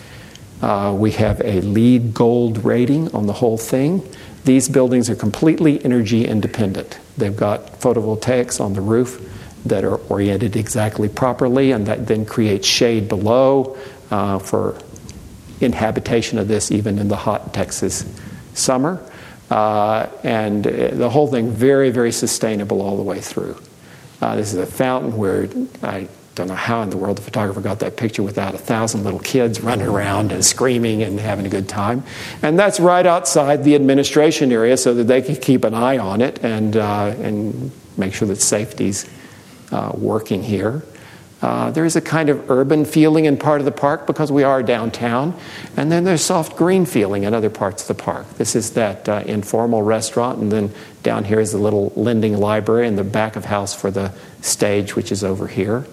Uh, we have a LEED Gold rating on the whole thing. These buildings are completely energy independent. They've got photovoltaics on the roof that are oriented exactly properly, and that then creates shade below uh, for inhabitation of this even in the hot Texas summer. Uh, and the whole thing very, very sustainable all the way through. Uh, this is a fountain where I don't know how in the world the photographer got that picture without a thousand little kids running around and screaming and having a good time. And that's right outside the administration area so that they can keep an eye on it and, uh, and make sure that safety's uh, working here. Uh, there is a kind of urban feeling in part of the park because we are downtown, and then there's soft green feeling in other parts of the park. This is that uh, informal restaurant, and then down here is the little lending library and the back of house for the stage, which is over here.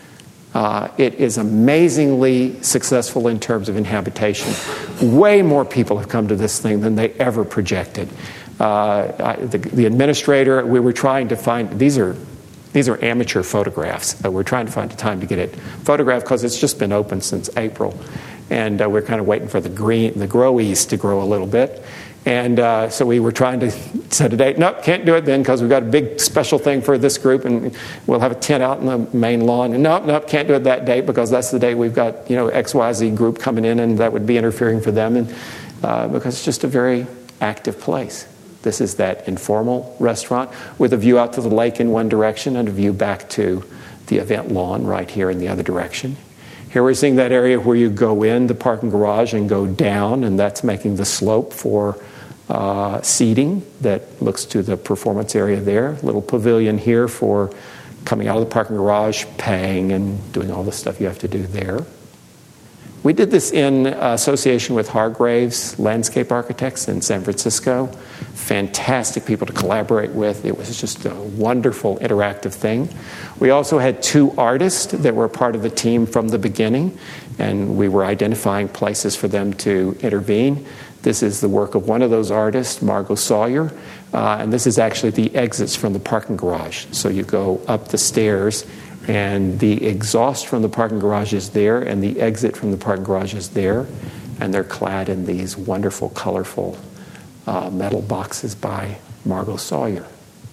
Uh, it is amazingly successful in terms of inhabitation. Way more people have come to this thing than they ever projected. Uh, I, the, the administrator, we were trying to find, these are these are amateur photographs. Uh, we're trying to find a time to get it photographed because it's just been open since April. And uh, we're kind of waiting for the green, the growies to grow a little bit. And uh, so we were trying to set a date. Nope, can't do it then because we've got a big special thing for this group and we'll have a tent out in the main lawn. And nope, nope, can't do it that date because that's the day we've got, you know, X Y Z group coming in and that would be interfering for them. And uh, because it's just a very active place. This is that informal restaurant with a view out to the lake in one direction and a view back to the event lawn right here in the other direction. Here we're seeing that area where you go in the parking garage and go down, and that's making the slope for uh, seating that looks to the performance area there. Little pavilion here for coming out of the parking garage, paying, and doing all the stuff you have to do there. We did this in association with Hargraves Landscape Architects in San Francisco. Fantastic people to collaborate with. It was just a wonderful interactive thing. We also had two artists that were part of the team from the beginning, and we were identifying places for them to intervene. This is the work of one of those artists, Margot Sawyer, uh, and this is actually the exits from the parking garage. So you go up the stairs, and the exhaust from the parking garage is there, and the exit from the parking garage is there, and they're clad in these wonderful, colorful uh, metal boxes by Margot Sawyer.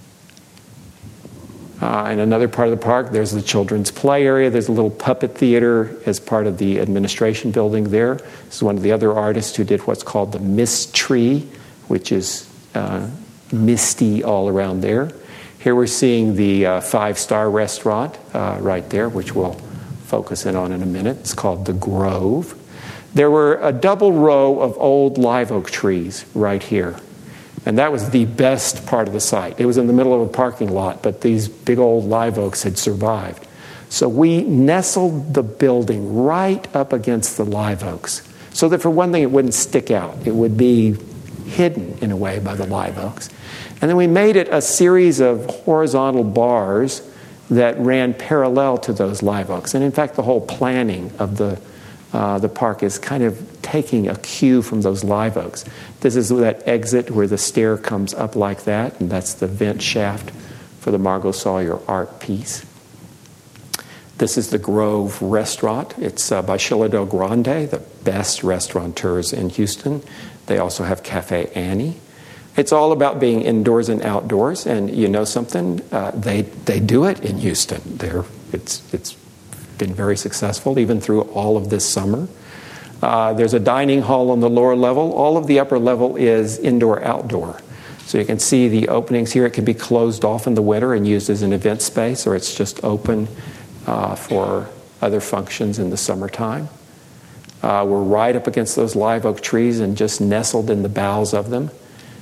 Uh, in another part of the park, there's the children's play area. There's a little puppet theater as part of the administration building there. This is one of the other artists who did what's called the mist tree, which is uh, misty all around there. Here we're seeing the uh, five-star restaurant uh, right there, which we'll focus in on in a minute. It's called The Grove. There were a double row of old live oak trees right here. And that was the best part of the site. It was in the middle of a parking lot, but these big old live oaks had survived. So we nestled the building right up against the live oaks, so that for one thing, it wouldn't stick out. It would be hidden in a way by the live oaks. And then we made it a series of horizontal bars that ran parallel to those live oaks. And in fact, the whole planning of the uh, the park is kind of taking a cue from those live oaks. This is that exit where the stair comes up like that, and that's the vent shaft for the Margot Sawyer art piece. This is the Grove Restaurant. It's uh, by Chile del Grande, the best restaurateurs in Houston. They also have Cafe Annie. It's all about being indoors and outdoors, and you know something? Uh, they they do it in Houston. They're, it's it's been very successful, even through all of this summer. Uh, there's a dining hall on the lower level. All of the upper level is indoor-outdoor. So you can see the openings here. It can be closed off in the winter and used as an event space, or it's just open uh, for other functions in the summertime. Uh, we're right up against those live oak trees and just nestled in the boughs of them.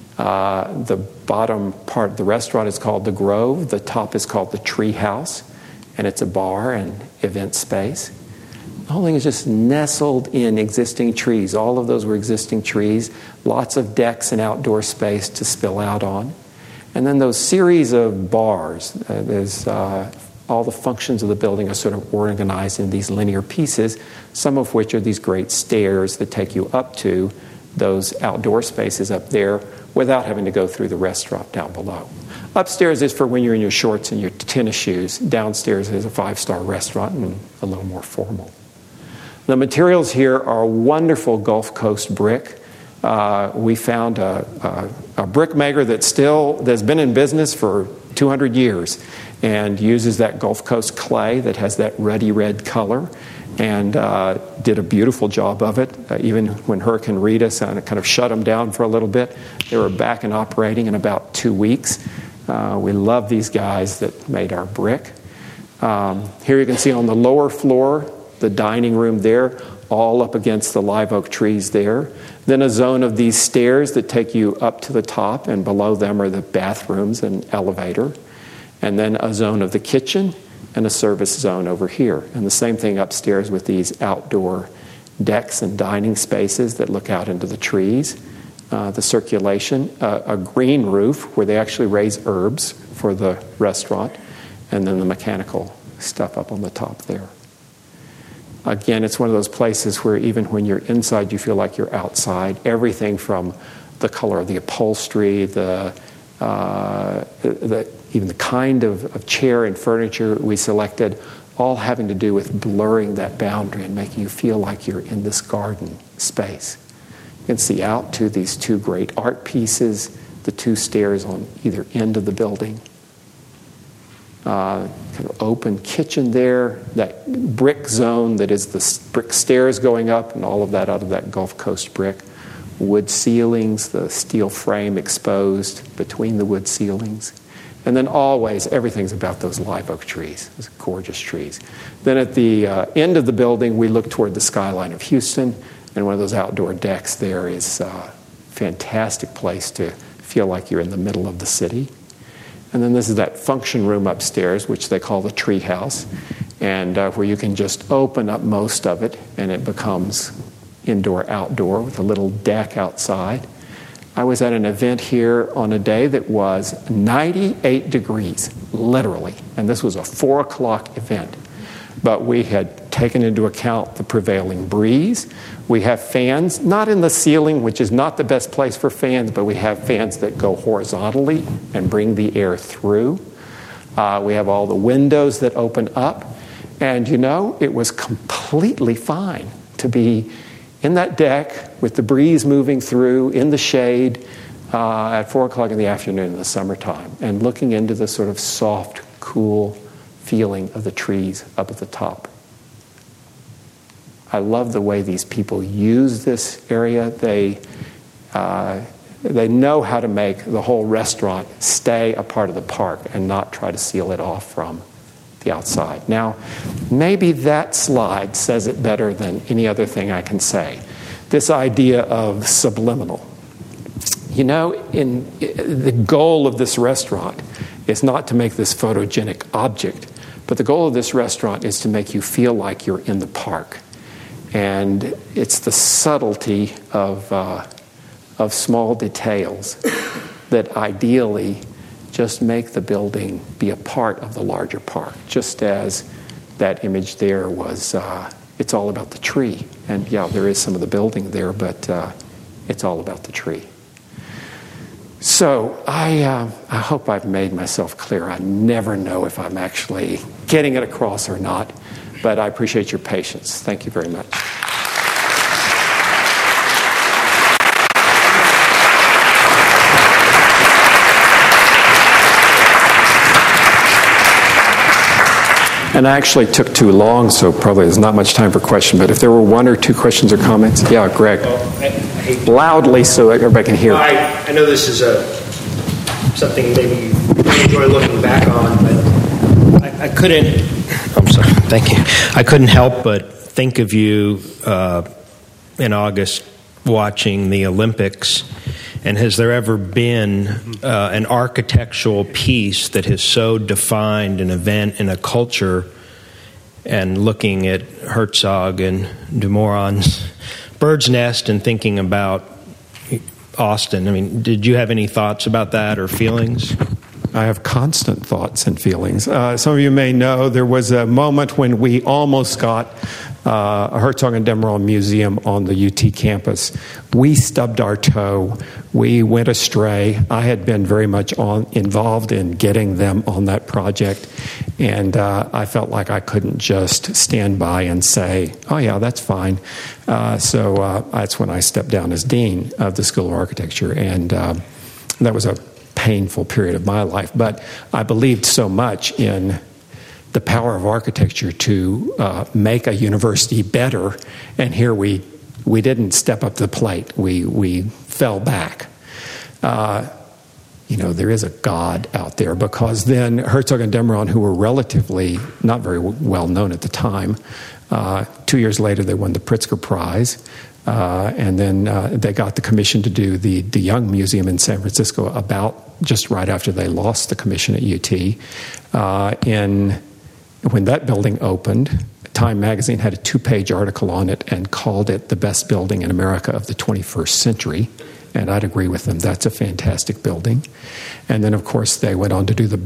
Uh, the bottom part of the restaurant is called The Grove. The top is called The Tree House, and it's a bar and event space. The whole thing is just nestled in existing trees. All of those were existing trees. Lots of decks and outdoor space to spill out on. And then those series of bars, uh, there's uh, all the functions of the building are sort of organized in these linear pieces, some of which are these great stairs that take you up to those outdoor spaces up there without having to go through the restaurant down below. Upstairs is for when you're in your shorts and your tennis shoes. Downstairs is a five-star restaurant and a little more formal. The materials here are wonderful Gulf Coast brick. Uh, we found a, a, a brick maker that still that's been in business for two hundred years and uses that Gulf Coast clay that has that ruddy red color, and uh, did a beautiful job of it. Uh, even when Hurricane Rita kind of shut them down for a little bit, they were back and operating in about two weeks. Uh, we love these guys that made our brick. Um, here you can see on the lower floor, the dining room there, all up against the live oak trees there. Then a zone of these stairs that take you up to the top, and below them are the bathrooms and elevator. And then a zone of the kitchen and a service zone over here. And the same thing upstairs with these outdoor decks and dining spaces that look out into the trees. Uh, the circulation, uh, a green roof where they actually raise herbs for the restaurant, and then the mechanical stuff up on the top there. Again, it's one of those places where even when you're inside, you feel like you're outside. Everything from the color of the upholstery, the, uh, the even the kind of, of chair and furniture we selected, all having to do with blurring that boundary and making you feel like you're in this garden space. You can see out to these two great art pieces, the two stairs on either end of the building. Uh, kind of open kitchen there, that brick zone that is the brick stairs going up and all of that out of that Gulf Coast brick. Wood ceilings, the steel frame exposed between the wood ceilings. And then always, everything's about those live oak trees, those gorgeous trees. Then at the uh, end of the building, we look toward the skyline of Houston, and one of those outdoor decks there is a fantastic place to feel like you're in the middle of the city. And then this is that function room upstairs, which they call the tree house, and uh, where you can just open up most of it, and it becomes indoor-outdoor with a little deck outside. I was at an event here on a day that was ninety-eight degrees, literally, and this was a four o'clock event. But we had taken into account the prevailing breeze. We have fans, not in the ceiling, which is not the best place for fans, but we have fans that go horizontally and bring the air through. Uh, we have all the windows that open up. And, you know, it was completely fine to be in that deck with the breeze moving through in the shade uh, at four o'clock in the afternoon in the summertime and looking into the sort of soft, cool feeling of the trees up at the top. I love the way these people use this area. They uh, they know how to make the whole restaurant stay a part of the park and not try to seal it off from the outside. Now, maybe that slide says it better than any other thing I can say. This idea of subliminal. You know, in the goal of this restaurant is not to make this photogenic object, but the goal of this restaurant is to make you feel like you're in the park. And it's the subtlety of uh, of small details that ideally just make the building be a part of the larger park, just as that image there was, uh, it's all about the tree. And yeah, there is some of the building there, but uh, it's all about the tree. So I, uh, I hope I've made myself clear. I never know if I'm actually getting it across or not, but I appreciate your patience. Thank you very much. And I actually took too long, so probably there's not much time for questions. But if there were one or two questions or comments, yeah, Greg. Well, I, I hate loudly so that everybody can hear. Well, I, I know this is a something maybe you enjoy looking back on, but I, I couldn't. I'm sorry. Thank you. I couldn't help but think of you uh, in August watching the Olympics. And has there ever been uh, an architectural piece that has so defined an event in a culture, and looking at Herzog and Dumont's Bird's Nest and thinking about Austin? I mean, did you have any thoughts about that or feelings? I have constant thoughts and feelings. Uh, some of you may know there was a moment when we almost got uh, a Herzog and de Meuron museum on the U T campus. We stubbed our toe. We went astray. I had been very much on, involved in getting them on that project, and uh, I felt like I couldn't just stand by and say, oh yeah, that's fine. Uh, so uh, that's when I stepped down as dean of the School of Architecture, and uh, that was a painful period of my life. But I believed so much in the power of architecture to uh, make a university better, and here we we didn't step up to the plate. We we fell back. Uh, you know, there is a God out there, because then Herzog and de Meuron, who were relatively not very well known at the time, uh, two years later they won the Pritzker Prize, uh, and then uh, they got the commission to do the de Young Museum in San Francisco about just right after they lost the commission at U T. Uh, in when that building opened, Time magazine had a two-page article on it and called it the best building in America of the twenty-first century. And I'd agree with them. That's a fantastic building. And then, of course, they went on to do the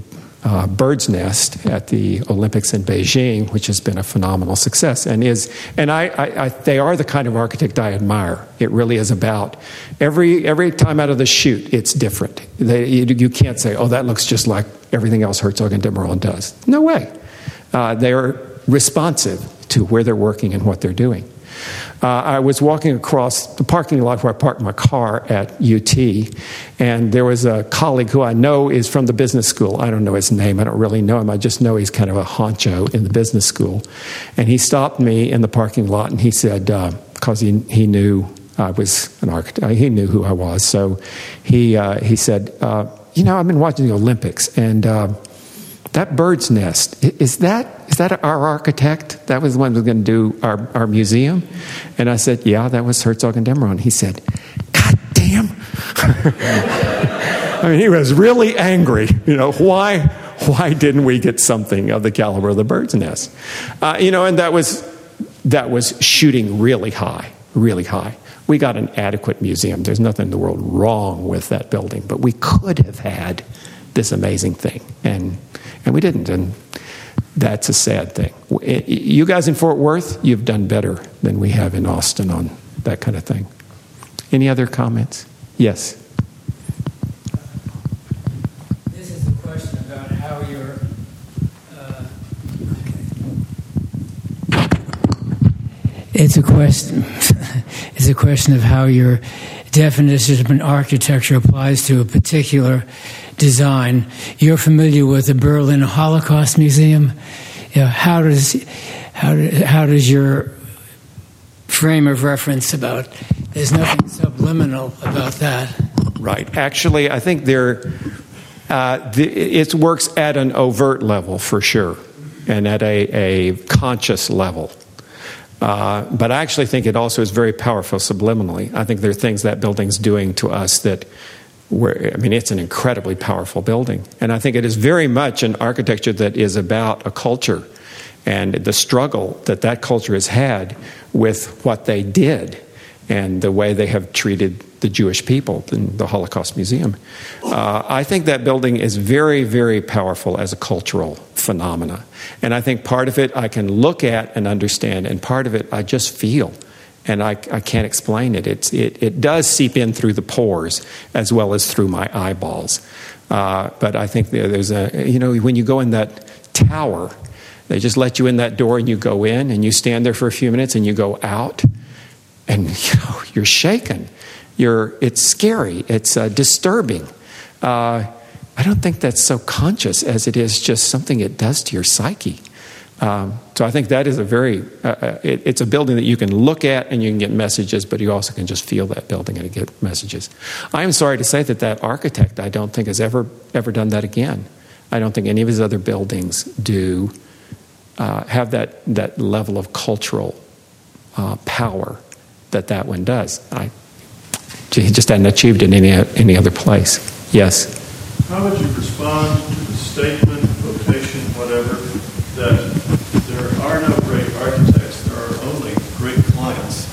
uh, Bird's Nest at the Olympics in Beijing, which has been a phenomenal success, and is and I, I, I they are the kind of architect I admire. It really is about every every time out of the chute, it's different. They, you, you can't say, oh, that looks just like everything else Herzog and de Meuron does. No way. Uh, they are responsive to where they're working and what they're doing. Uh, I was walking across the parking lot where I parked my car at U T, and there was a colleague who I know is from the business school. I don't know his name. I don't really know him. I just know he's kind of a honcho in the business school. And he stopped me in the parking lot, and he said, because uh, he, he knew I was an architect, he knew who I was. So he, uh, he said, uh, you know, I've been watching the Olympics, and uh, that Bird's Nest, is that is that our architect? That was the one who was going to do our, our museum? And I said, yeah, that was Herzog and de Meuron. He said, God damn. I mean, he was really angry. You know, why why didn't we get something of the caliber of the Bird's Nest? Uh, you know, and that was that was shooting really high, really high. We got an adequate museum. There's nothing in the world wrong with that building, but we could have had this amazing thing, and and we didn't, and that's a sad thing. You guys in Fort Worth, you've done better than we have in Austin on that kind of thing. Any other comments? Yes. This is a question about how you're. Uh, it's a question. It's a question of how your definition of an architecture applies to a particular design. You're familiar with the Berlin Holocaust Museum. You know, how does how do, how does your frame of reference about? There's nothing subliminal about that. Right. Actually, I think there uh, the, it works at an overt level for sure, and at a, a conscious level. Uh, but I actually think it also is very powerful subliminally. I think there are things that building's doing to us that. Where, I mean, it's an incredibly powerful building. And I think it is very much an architecture that is about a culture and the struggle that that culture has had with what they did and the way they have treated the Jewish people in the Holocaust Museum. Uh, I think that building is very, very powerful as a cultural phenomena. And I think part of it I can look at and understand, and part of it I just feel. And I, I can't explain it. It's, it. It does seep in through the pores as well as through my eyeballs. Uh, but I think there, there's a, you know, when you go in that tower, they just let you in that door and you go in and you stand there for a few minutes and you go out and you know, you're shaken. You're, it's scary. It's uh, disturbing. Uh, I don't think that's so conscious as it is just something it does to your psyche. Um, so I think that is a very, uh, it, it's a building that you can look at and you can get messages, but you also can just feel that building and get messages. I am sorry to say that that architect, I don't think has ever, ever done that again. I don't think any of his other buildings do uh, have that, that level of cultural uh, power that that one does. I, he just hadn't achieved it in any, any other place. Yes? How would you respond to the statement, quotation, whatever, that there are no great architects, there are only great clients?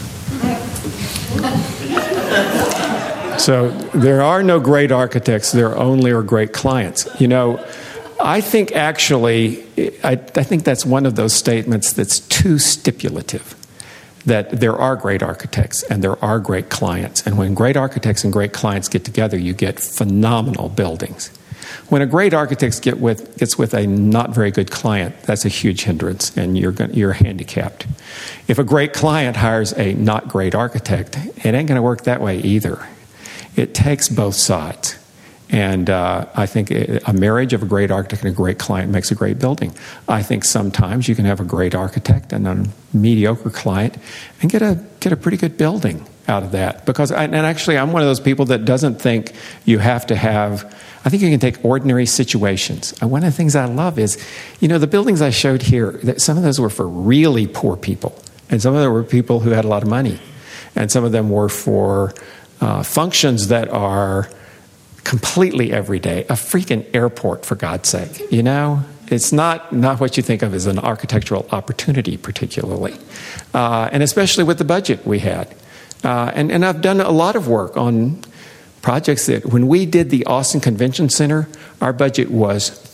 So there are no great architects, there only are great clients. You know, I think actually, I, I think that's one of those statements that's too stipulative, that there are great architects and there are great clients. And when great architects and great clients get together, you get phenomenal buildings. When a great architect get with, gets with a not very good client, that's a huge hindrance, and you're going, you're handicapped. If a great client hires a not great architect, it ain't going to work that way either. It takes both sides. And uh, I think a marriage of a great architect and a great client makes a great building. I think sometimes you can have a great architect and a mediocre client and get a get a pretty good building out of that. Because, I, and actually, I'm one of those people that doesn't think you have to have. I think you can take ordinary situations. And one of the things I love is, you know, the buildings I showed here, that some of those were for really poor people, and some of them were people who had a lot of money, and some of them were for uh, functions that are completely everyday. A freaking airport, for God's sake. You know, it's not, not what you think of as an architectural opportunity particularly. Uh, and especially with the budget we had. Uh, and, and I've done a lot of work on projects that when we did the Austin Convention Center, our budget was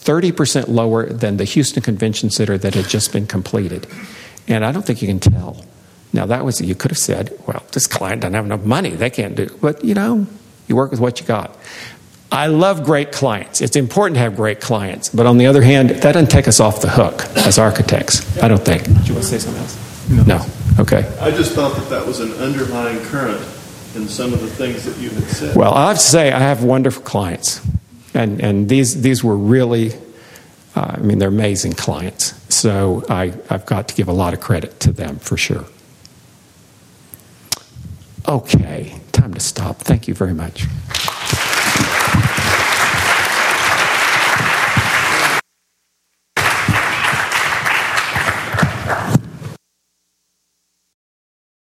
thirty percent lower than the Houston Convention Center that had just been completed. And I don't think you can tell. Now, that was, you could have said, well, this client doesn't have enough money. They can't do it. But, you know, you work with what you got. I love great clients. It's important to have great clients. But on the other hand, that doesn't take us off the hook as architects, I don't think. Do you want to say something else? No. No. Okay. I just thought that that was an underlying current in some of the things that you had said. Well, I have to say I have wonderful clients. And and these these were really, uh, I mean, they're amazing clients. So I, I've got to give a lot of credit to them for sure. Okay, time to stop. Thank you very much.